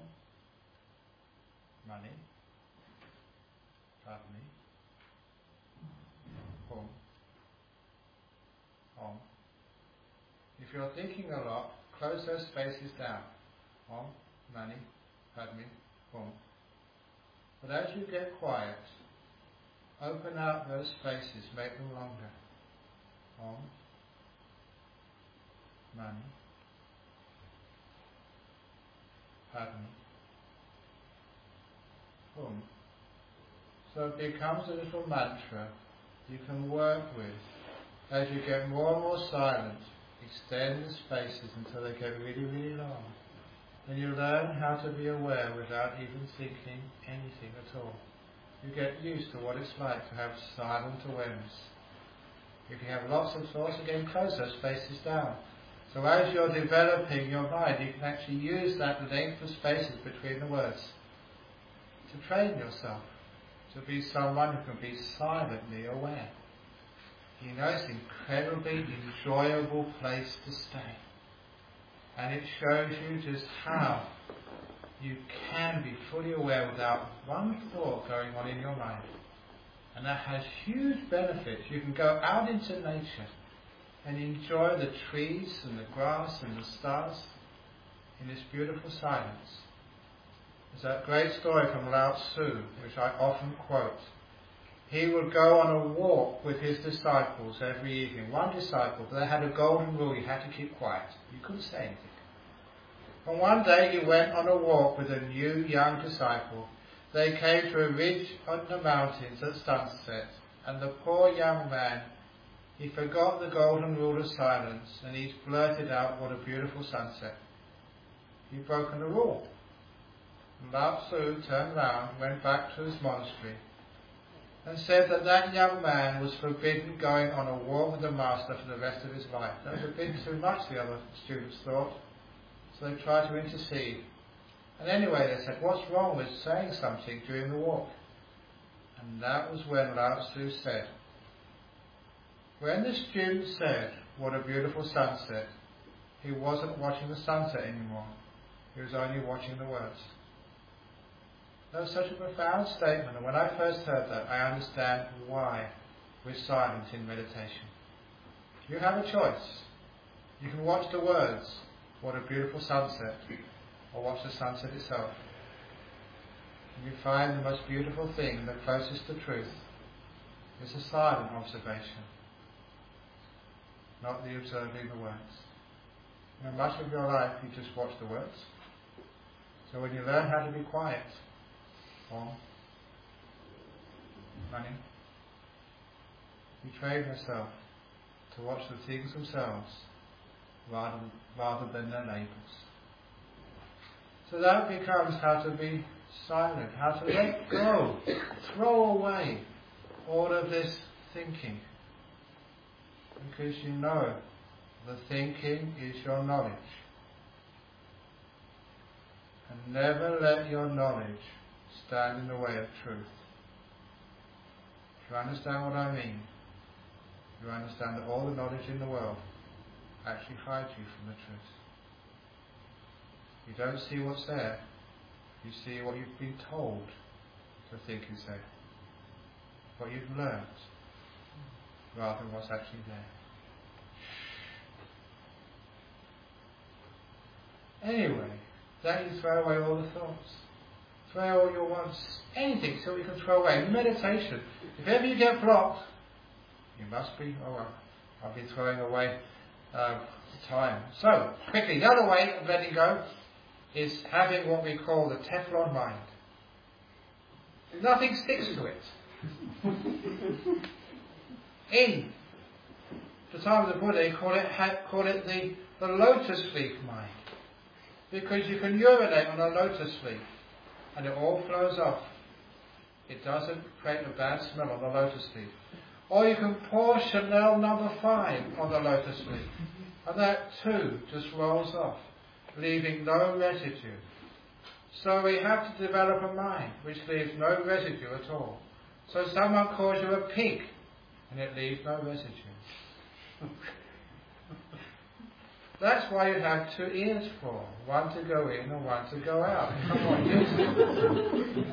Speaker 1: Mani Padme Hum. Om. If you're thinking a lot, close those spaces down. Om Mani Padme Hum. But as you get quiet, open out those spaces, make them longer. Om Mani Padme Hum. So it becomes a little mantra you can work with. As you get more and more silent, extend the spaces until they get really, really long. And you learn how to be aware without even thinking anything at all. You get used to what it's like to have silent awareness. If you have lots of thoughts, again, close those spaces down. So as you're developing your mind, you can actually use that length of spaces between the words to train yourself. to be someone who can be silently aware. You know, it's an incredibly enjoyable place to stay. And it shows you just how you can be fully aware without one thought going on in your mind. And that has huge benefits. You can go out into nature and enjoy the trees and the grass and the stars in this beautiful silence. There's that great story from Lao Tzu, which I often quote. He would go on a walk with his disciples every evening. One disciple, but they had a golden rule: you had to keep quiet. You couldn't say anything. And one day he went on a walk with a new young disciple. They came to a ridge on the mountains at sunset, and the poor young man, he forgot the golden rule of silence, and he blurted out, "What a beautiful sunset." He'd broken the rule. And Lao Tzu turned round, went back to his monastery, and said that that young man was forbidden going on a walk with the master for the rest of his life. That was a bit too much, the other students thought. So they tried to intercede. And anyway, they said, "What's wrong with saying something during the walk?" And that was when Lao Tzu said, when the student said, "What a beautiful sunset," he wasn't watching the sunset anymore. He was only watching the words. That was such a profound statement, and when I first heard that, I understand why we're silent in meditation. You have a choice. You can watch the words, "What a beautiful sunset," or watch the sunset itself. And you find the most beautiful thing, the closest to truth, is a silent observation, not the observing the words. You know, much of your life you just watch the words. So when you learn how to be quiet, or running, you train yourself to watch the things themselves rather, rather than their labels. So that becomes how to be silent, how to let go, throw away all of this thinking. Because you know the thinking is your knowledge. And never let your knowledge stand in the way of truth. If you understand what I mean, you understand that all the knowledge in the world actually hides you from the truth. You don't see what's there, you see what you've been told to think is there. What you've learnt, rather than what's actually there. Anyway, then you throw away all the thoughts. Throw away all your wants. Anything so we can throw away. In meditation, if ever you get blocked, you must be, oh well, I've been throwing away uh, time. So, quickly, the other way of letting go is having what we call the Teflon mind. Nothing sticks to it. In the time of the Buddha, he called it, called it the, the lotus leaf mind. Because you can urinate on a lotus leaf and it all flows off. It doesn't create a bad smell on the lotus leaf. Or you can pour Chanel number five on the lotus leaf and that too just rolls off, leaving no residue. So we have to develop a mind which leaves no residue at all. So someone calls you a pig and it leaves no residue. That's why you have two ears for, one to go in and one to go out. Come on, use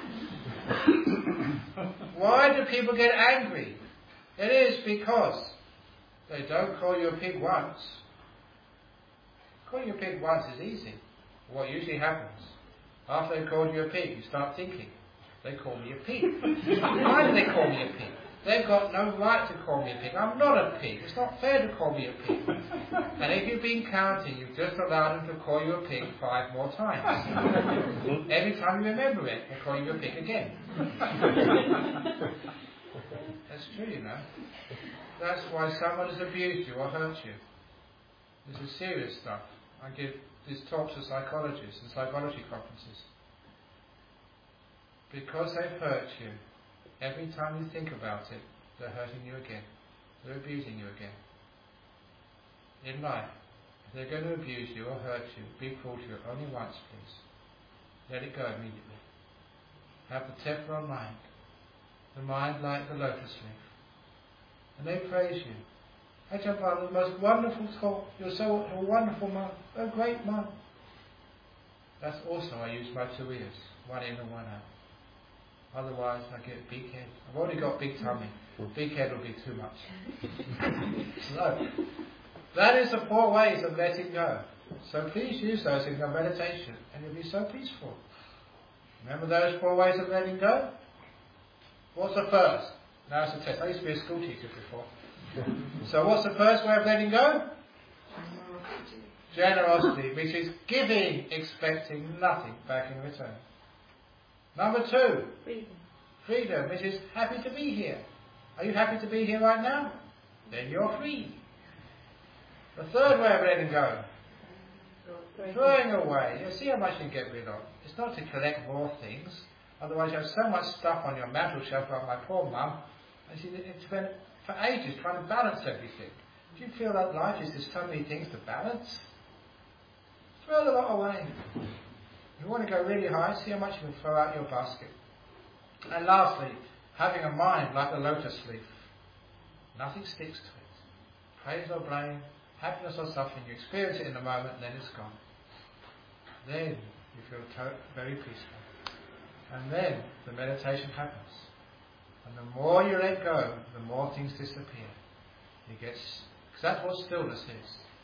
Speaker 1: it. Why do people get angry? It is because they don't call you a pig once. Calling you a pig once is easy. What usually happens, after they called you a pig, you start thinking, they call me a pig. Why do they call me a pig? They've got no right to call me a pig. I'm not a pig. It's not fair to call me a pig. And if you've been counting, you've just allowed them to call you a pig five more times. Every time you remember it, they call you a pig again. That's true, you know. That's why someone has abused you or hurt you. This is serious stuff. I give these talks to psychologists and psychology conferences. Because they've hurt you, every time you think about it, they're hurting you again. They're abusing you again. In life, if they're going to abuse you or hurt you, be cruel to you only once, please. Let it go immediately. Have the Teflon mind. the mind like the lotus leaf. And they praise you. Ajahn Brahm, the most wonderful talk. You're so a wonderful monk, a great monk. That's also I use my two ears, one in and one out. Otherwise I get big head. I've already got big tummy. Big head will be too much. So, that is the four ways of letting go. So please use those in your meditation and you'll be so peaceful. Remember those four ways of letting go? What's the first? Now it's a test. I used to be a school teacher before. So what's the first way of letting go? Generosity, which is giving, expecting nothing back in return. Number two,
Speaker 2: Freedom.
Speaker 1: Freedom, which is happy to be here. Are you happy to be here right now? Then you're free. The third way of letting go, throwing away. You see how much you can get rid of. It's not to collect more things. Otherwise you have so much stuff on your mantel shelf like my poor mum. And she spent for ages trying to balance everything. Do you feel that life is just so many things to balance? Throw the lot away. If you want to go really high, see how much you can throw out your basket. And lastly, having a mind like the lotus leaf. Nothing sticks to it. Praise or blame, happiness or suffering, you experience it in the moment and then it's gone. Then you feel to- very peaceful. And then the meditation happens. And the more you let go, the more things disappear. You get, because that's what stillness is.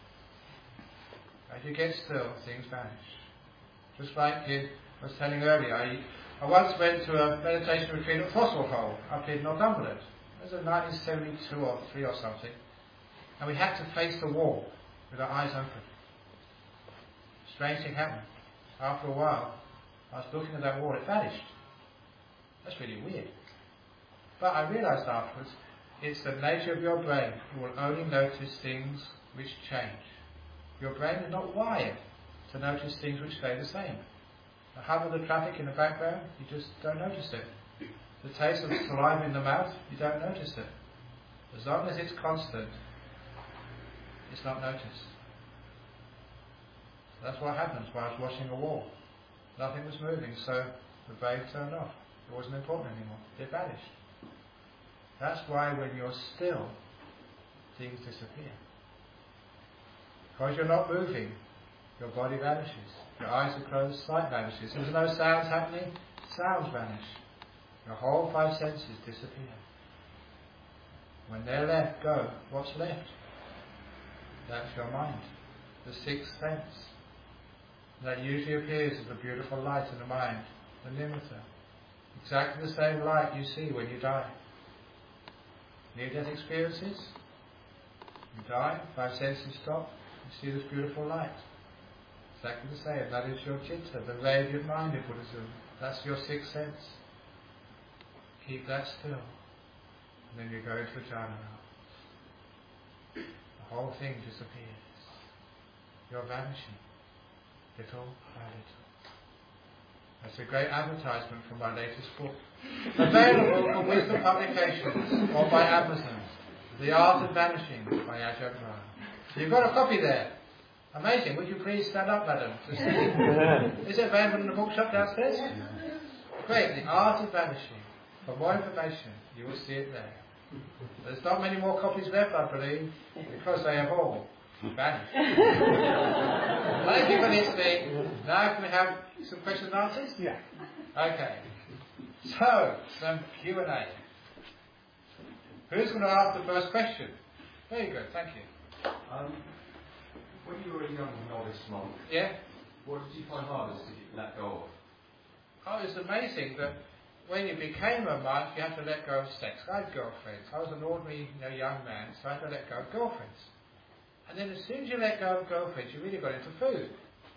Speaker 1: As you get still, things vanish. Just like I was telling earlier, I, I once went to a meditation retreat at Fossil Hole up in Northumberland. It was in nineteen seventy-two or three or something. And we had to face the wall with our eyes open. Strange thing happened. After a while, I was looking at that wall, it vanished. That's really weird. But I realised afterwards, it's the nature of your brain. You will only notice things which change. Your brain is not wired to notice things which stay the same. The hum of the traffic in the background, you just don't notice it. The taste of the saliva in the mouth, you don't notice it. As long as it's constant, it's not noticed. That's what happens while I was watching a wall. Nothing was moving, so the brain turned off. It wasn't important anymore. It vanished. That's why when you're still, things disappear. Because you're not moving, your body vanishes. Your eyes are closed, sight vanishes. There's no sounds happening, sounds vanish. Your whole five senses disappear. When they're let go, what's left? That's your mind, the sixth sense. That usually appears as a beautiful light in the mind, the nimitta. Exactly the same light you see when you die. Near-death experiences? You die, five senses stop, you see this beautiful light. Exactly the same. That is your citta, the radiant mind in Buddhism. That's your sixth sense. Keep that still. And then you go into jhana. The whole thing disappears. You're vanishing. Little by little. That's a great advertisement for my latest book. Available for Wisdom Publications or by Amazon. The Art of Vanishing by Ajahn Brahm. So you've got a copy there. Amazing. Would you please stand up, madam, to see? Is it available in the bookshop downstairs? Great. The Art of Vanishing. For more information, you will see it there. There's not many more copies left, I believe, because they have all vanished. Thank you for listening. Now can we have some questions and answers?
Speaker 5: Yeah.
Speaker 1: Okay. So, some Q and A. Who's going to ask the first question? Very good, thank you.
Speaker 4: Um, when you were a young novice monk,
Speaker 1: Yeah?
Speaker 4: what did you find hardest to let go of?
Speaker 1: Oh, it's amazing that when you became a monk, you had to let go of sex. I had girlfriends. I was an ordinary you know, young man, so I had to let go of girlfriends. And then as soon as you let go of girlfriends, you really got into food.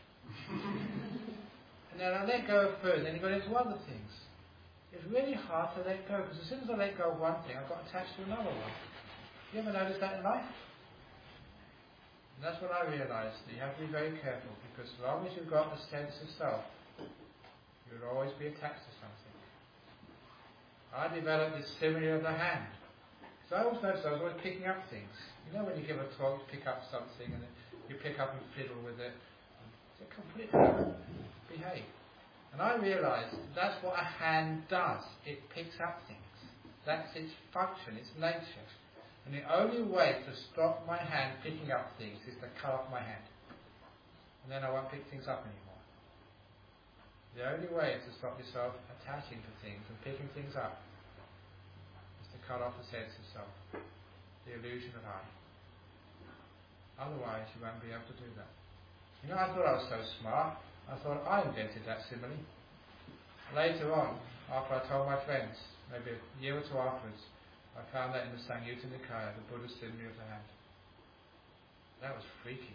Speaker 1: And then I let go of food, and then you got into other things. It's really hard to let go, because as soon as I let go of one thing, I got attached to another one. You ever noticed that in life? And that's when I realised that you have to be very careful, because as long as you've got the sense of self, you'll always be attached to something. I developed this simile of the hand. So I always noticed I was always picking up things. You know when you give a talk, you pick up something and you pick up and fiddle with it. It's a completely different behave. And I realised that's what a hand does. It picks up things. That's its function, its nature. And the only way to stop my hand picking up things is to cut off my hand. And then I won't pick things up anymore. The only way to stop yourself attaching to things and picking things up is to cut off the sense of self, the illusion of I. Otherwise you won't be able to do that. You know, I thought I was so smart. I thought I invented that simile. Later on, after I told my friends, maybe a year or two afterwards, I found that in the Samyutta Nikaya, the Buddha's simile of the hand. That was freaky.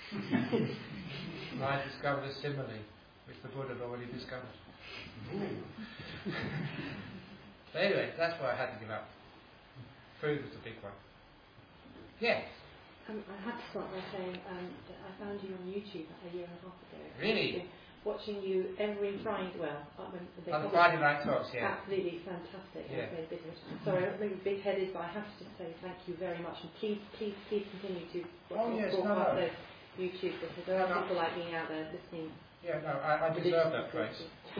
Speaker 1: I discovered a simile which the Buddha had already discovered. So anyway, that's why I had to give up. Food was the big one. Yes?
Speaker 2: Um, I have to start by saying um, that I found you on YouTube a year and a half ago.
Speaker 1: Really?
Speaker 2: Watching you every Friday, well, uh, when they
Speaker 1: On the Friday night talks, yeah.
Speaker 2: Absolutely fantastic.
Speaker 1: Yeah.
Speaker 2: Very busy. Sorry, I don't think big headed, but I have to just say thank you very much, and please, please, please continue to
Speaker 1: Oh, yes, no,
Speaker 2: broadcast
Speaker 1: no.
Speaker 2: those YouTube, because there are
Speaker 1: No, no.
Speaker 2: people like me out there listening.
Speaker 1: Yeah, no, I, I deserve that praise.
Speaker 2: You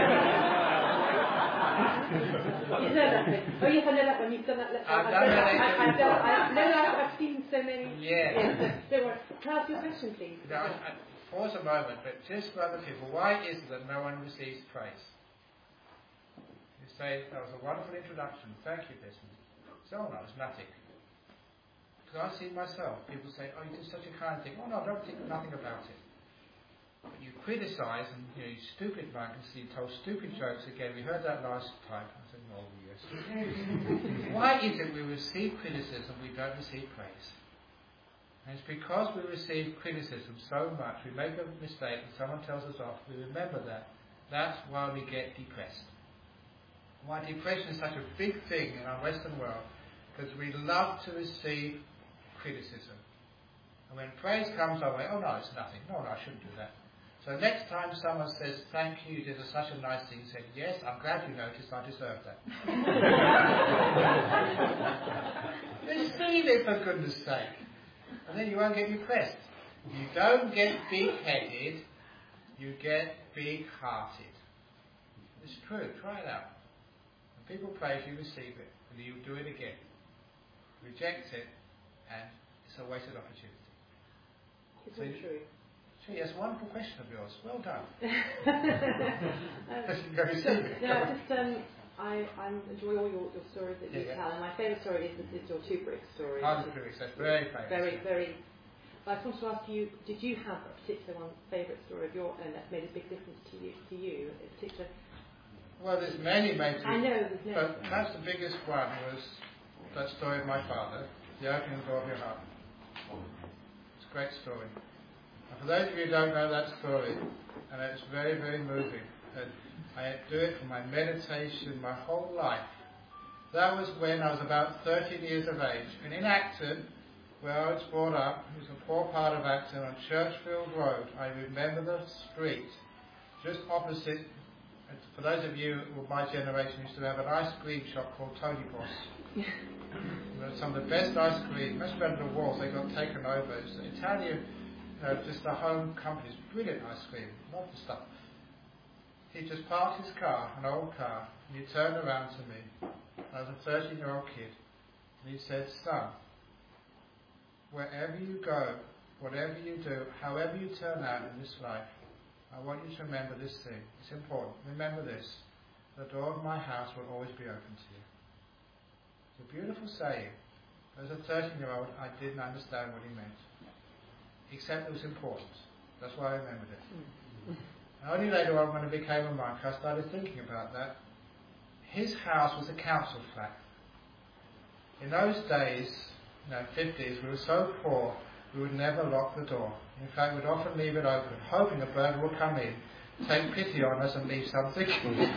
Speaker 2: deserve that praise. Oh yes, I know that one. You've done that. I've,
Speaker 1: I've
Speaker 2: I've
Speaker 1: done
Speaker 2: done
Speaker 1: that.
Speaker 2: that. I, I've done. I, no, no, I've, I've seen so many.
Speaker 1: Yeah.
Speaker 2: Yes. Don't worry. Can I ask you a question, please?
Speaker 1: You know, I, I, pause a moment, but just for other people, why is it that no one receives praise? You say, that was a wonderful introduction. Thank you, Desmond. So, oh no, it's nothing. Because I see myself. People say, oh, you did such a kind thing. Oh no, don't think nothing about it. But you criticise, and you know, you stupid man can see you told stupid jokes again. We heard that last time. I said, oh yes. Why is it we receive criticism, we don't receive praise? And it's because we receive criticism so much, we make a mistake and someone tells us off, we remember that. That's why we get depressed. Why depression is such a big thing in our Western world, because we love to receive criticism. And when praise comes our way, oh no, it's nothing. No, no, I shouldn't do that. So next time someone says, thank you, you did such a nice thing, you say, yes, I'm glad you noticed, I deserve that. Receive it, for goodness sake. And then you won't get depressed. You don't get big-headed, you get big-hearted. It's true, try it out. When people praise you, receive it, and you do it again. Reject it, and it's a wasted opportunity.
Speaker 2: It's
Speaker 1: So
Speaker 2: all
Speaker 1: you,
Speaker 2: true.
Speaker 1: so yes, wonderful question of yours. Well done.
Speaker 2: um,
Speaker 1: Go receive it.
Speaker 2: No, just um, I, I enjoy all your, your stories that you
Speaker 1: Yeah, yeah.
Speaker 2: tell, and my favourite story is, is your two bricks story.
Speaker 1: Oh, the Bricks, that's very famous.
Speaker 2: Very, very. I just want to ask you: did you have a particular one favourite story of your own that's made a big difference to you? To you, in particular?
Speaker 1: Well, there's many, many.
Speaker 2: I know there's many.
Speaker 1: But perhaps the biggest one was that story of my father, the opening door of your heart. It's a great story. And for those of you who don't know that story, and it's very, very moving, and I do it for my meditation my whole life. That was when I was about thirteen years of age. And in Acton, where I was brought up, it was a poor part of Acton on Churchfield Road. I remember the street just opposite. And for those of you who are my generation, used to have an ice cream shop called Tony Boss. Some of the best ice cream, much better than the walls, they got taken over. It's Italian, you know, just a home company. It's brilliant ice cream, love the stuff. He just parked his car, an old car, and he turned around to me. I was a thirteen-year-old kid, and he said, son, wherever you go, whatever you do, however you turn out in this life, I want you to remember this thing. It's important. Remember this. The door of my house will always be open to you. It's a beautiful saying. As a thirteen-year-old, I didn't understand what he meant. Except it was important. That's why I remembered it. And only later on, when I became a monk, I started thinking about that. His house was a council flat. In those days, you know, fifties, we were so poor, we would never lock the door. In fact, we'd often leave it open, hoping a burglar would come in, take pity on us and leave something.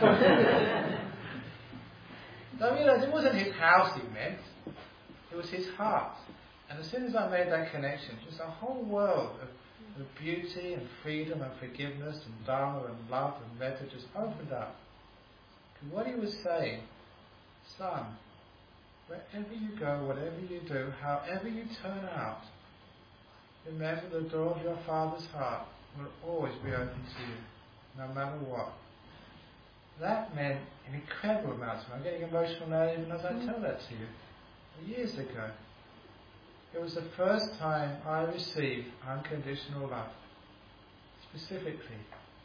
Speaker 1: So, you know, it wasn't his house he meant, it was his heart. And as soon as I made that connection, just a whole world of, of beauty and freedom and forgiveness and dharma and love and metta just opened up. And what he was saying, son, wherever you go, whatever you do, however you turn out, remember the door of your Father's heart will always be open to you, no matter what. that meant an incredible amount to me. I'm getting emotional now even as I tell that to you. Years ago. It was the first time I received unconditional love. Specifically.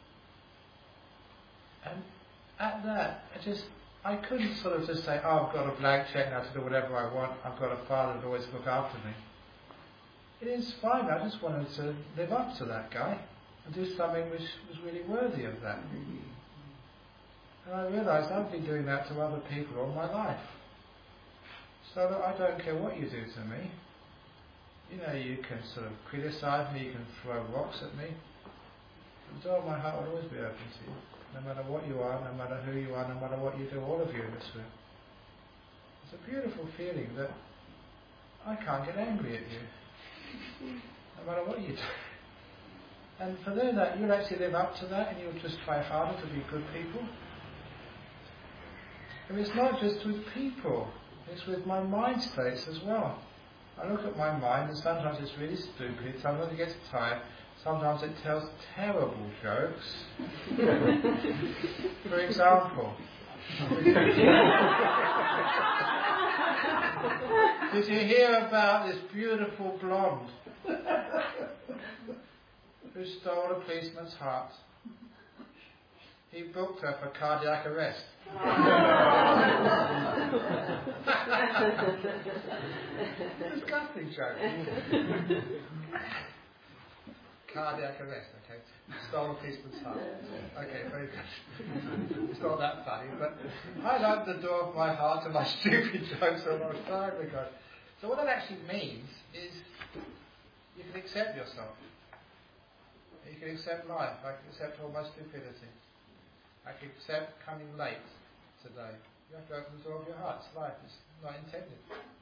Speaker 1: And at that, I just, I couldn't sort of just say, oh, I've got a blank check now to do whatever I want. I've got a father that always look after me. It is fine. I just wanted to live up to that guy and do something which was really worthy of that. And I realised I've been doing that to other people all my life. So that I don't care what you do to me. You know, you can sort of criticise me, you can throw rocks at me. The door of my heart will always be open to you. No matter what you are, no matter who you are, no matter what you do, all of you in this room. It's a beautiful feeling that I can't get angry at you. No matter what you do. And for doing that, you'll actually live up to that and you'll just try harder to be good people. And it's not just with people, it's with my mind states as well. I look at my mind and sometimes it's really stupid, sometimes it gets tired, sometimes it tells terrible jokes. For example, did you hear about this beautiful blonde who stole a policeman's heart? He booked her for cardiac arrest. Disgusting joke. Cardiac arrest, okay. Stole a policeman's heart. Okay, very good. It's not that funny, but I opened the door of my heart to my stupid jokes a long time ago. So what that actually means is you can accept yourself. You can accept life. I can accept all my stupidity. I can accept coming late today. You have to open the door of your heart. It's life. It's not intended.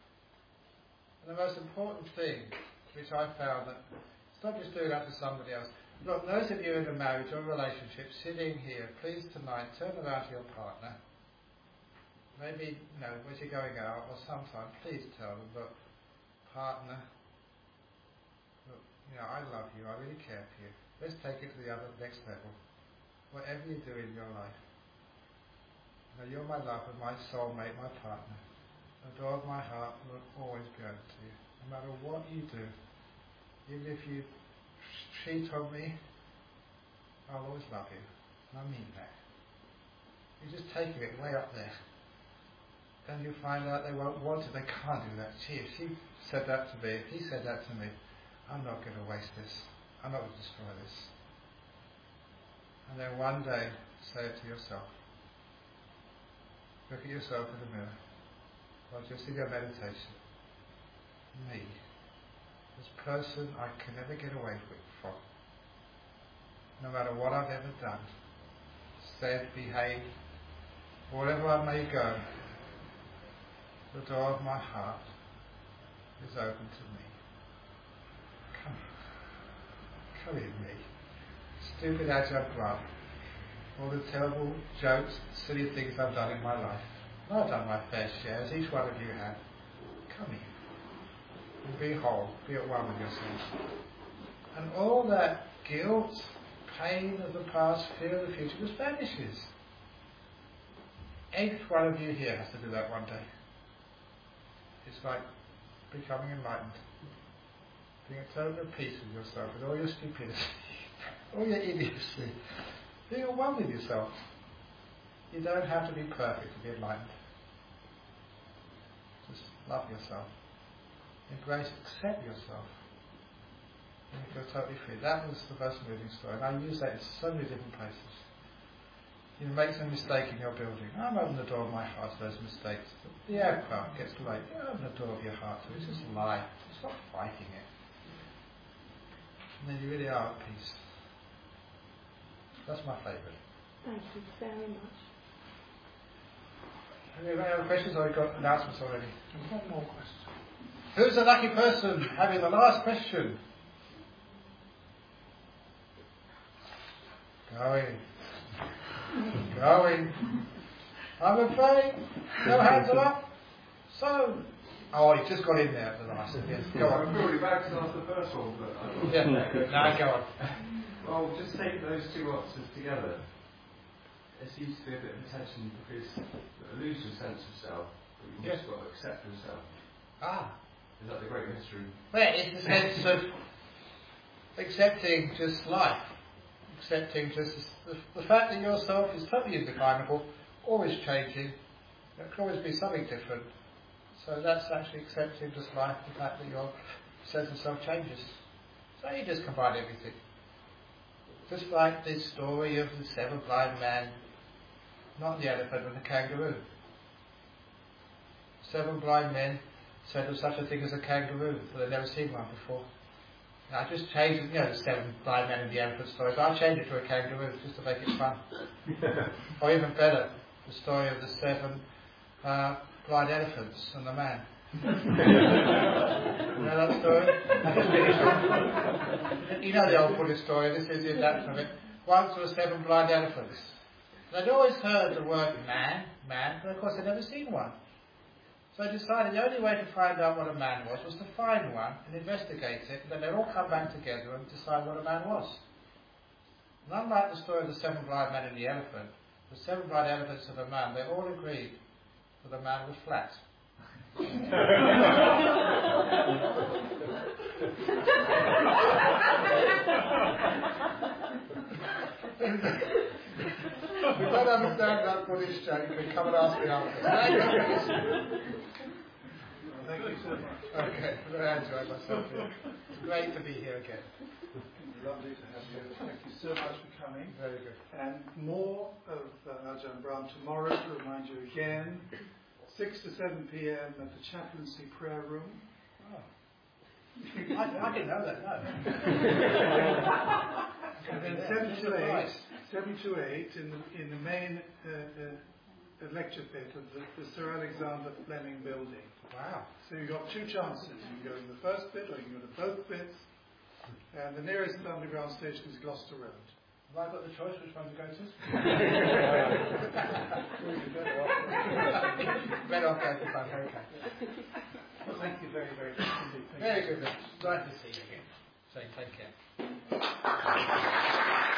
Speaker 1: And the most important thing, which I found, that it's not just doing that to somebody else. Look, those of you in a marriage or relationship sitting here, please tonight turn around to your partner. Maybe, you know, as you're going out or sometime, please tell them, look, partner, look, you know, I love you. I really care for you. Let's take it to the other next level. Whatever you do in your life. Now you're my lover, my soulmate, my partner. The door of my heart will always be open to you. No matter what you do. Even if you cheat on me, I'll always love you. And I mean that. You're just taking it way up there. Then you find out they won't want it, they can't do that. Gee, if she said that to me, if he said that to me, I'm not going to waste this. I'm not going to destroy this. And then one day, say it to yourself. Look at yourself in the mirror. Or just in your meditation. Me. This person I can never get away from. No matter what I've ever done. Said, behaved. Wherever I may go. The door of my heart is open to me. Come. Come in, me. Stupid as I've grown, all the terrible jokes, silly things I've done in my life. I've done my fair share, as each one of you have. Come here. And be whole, be at one with yourself. And all that guilt, pain of the past, fear of the future just vanishes. Each one of you here has to do that one day. It's like becoming enlightened. Being at total peace with yourself, with all your stupidity. All your idiocy. Being at one with yourself. You don't have to be perfect to be enlightened. Just love yourself. Embrace, accept yourself. And you feel totally free. That was the most moving story. And I use that in so many different places. You make some mistake in your building. I'm opening the door of my heart to those mistakes. The aircraft gets late. You open the door of your heart to it. It's just life. Stop fighting it. And then you really are at peace. That's my favourite.
Speaker 2: Thank you very much.
Speaker 1: Have you got any other questions, or have you got announcements already?
Speaker 5: One more question.
Speaker 1: Who's the lucky person having the last question? Going. Going. I'm afraid no hands are up. So, oh, he just got in there at the last. Yes, go on.
Speaker 4: I'm really bad to ask the first one, but I
Speaker 1: yeah, now go on.
Speaker 4: Well, just take those two answers together. there seems to be a bit of a tension because you lose your sense of self, but you've
Speaker 1: Yes.
Speaker 4: also got to accept yourself.
Speaker 1: Ah.
Speaker 4: Is that the great mystery?
Speaker 1: Well, it's the sense of accepting just life. Accepting just the, the fact that yourself is totally indefinable, always changing. There can always be something different. So that's actually accepting just life, the fact that your sense of self changes. So you just combine everything. Just like this story of the seven blind men, not the elephant and the kangaroo. Seven blind men said there was such a thing as a kangaroo, but they'd never seen one before. And I just changed, you know, the seven blind men and the elephant story, but I'll change it to a kangaroo just to make it fun. Or even better, the story of the seven uh, blind elephants and the man. You know that story? You know the old Buddhist story, this is the adaptation of it. Once there were seven blind elephants. They'd always heard the word man, man, but of course they'd never seen one. So I decided the only way to find out what a man was was to find one and investigate it, and then they'd all come back together and decide what a man was. And unlike the story of the seven blind men and the elephant, the seven blind elephants and the man, they all agreed that the man was flat. We don't understand that Buddhist joke, we come and ask me after.
Speaker 5: Thank you so much.
Speaker 1: Okay, I enjoyed myself here. It's great to be here again.
Speaker 5: Lovely to have you. Thank you so much for coming.
Speaker 1: Very good.
Speaker 5: And more of uh, Ajahn Brahm tomorrow, to remind you again, six to seven p.m. at the chaplaincy prayer room.
Speaker 1: Oh. I, I didn't know that, no.
Speaker 5: And then seven to eight, seven to eight in the in the main uh, uh, lecture pit of the, the Sir Alexander Fleming building.
Speaker 1: Wow.
Speaker 5: So you've got two chances. You can go to the first bit or you can go to both bits. And the nearest underground station is Gloucester Road.
Speaker 1: Have I got the choice which one to go to? Better off going to front, okay.
Speaker 5: Well, thank you very, very much indeed. Thank
Speaker 1: Very
Speaker 5: you.
Speaker 1: good. Glad to see you again. So take care.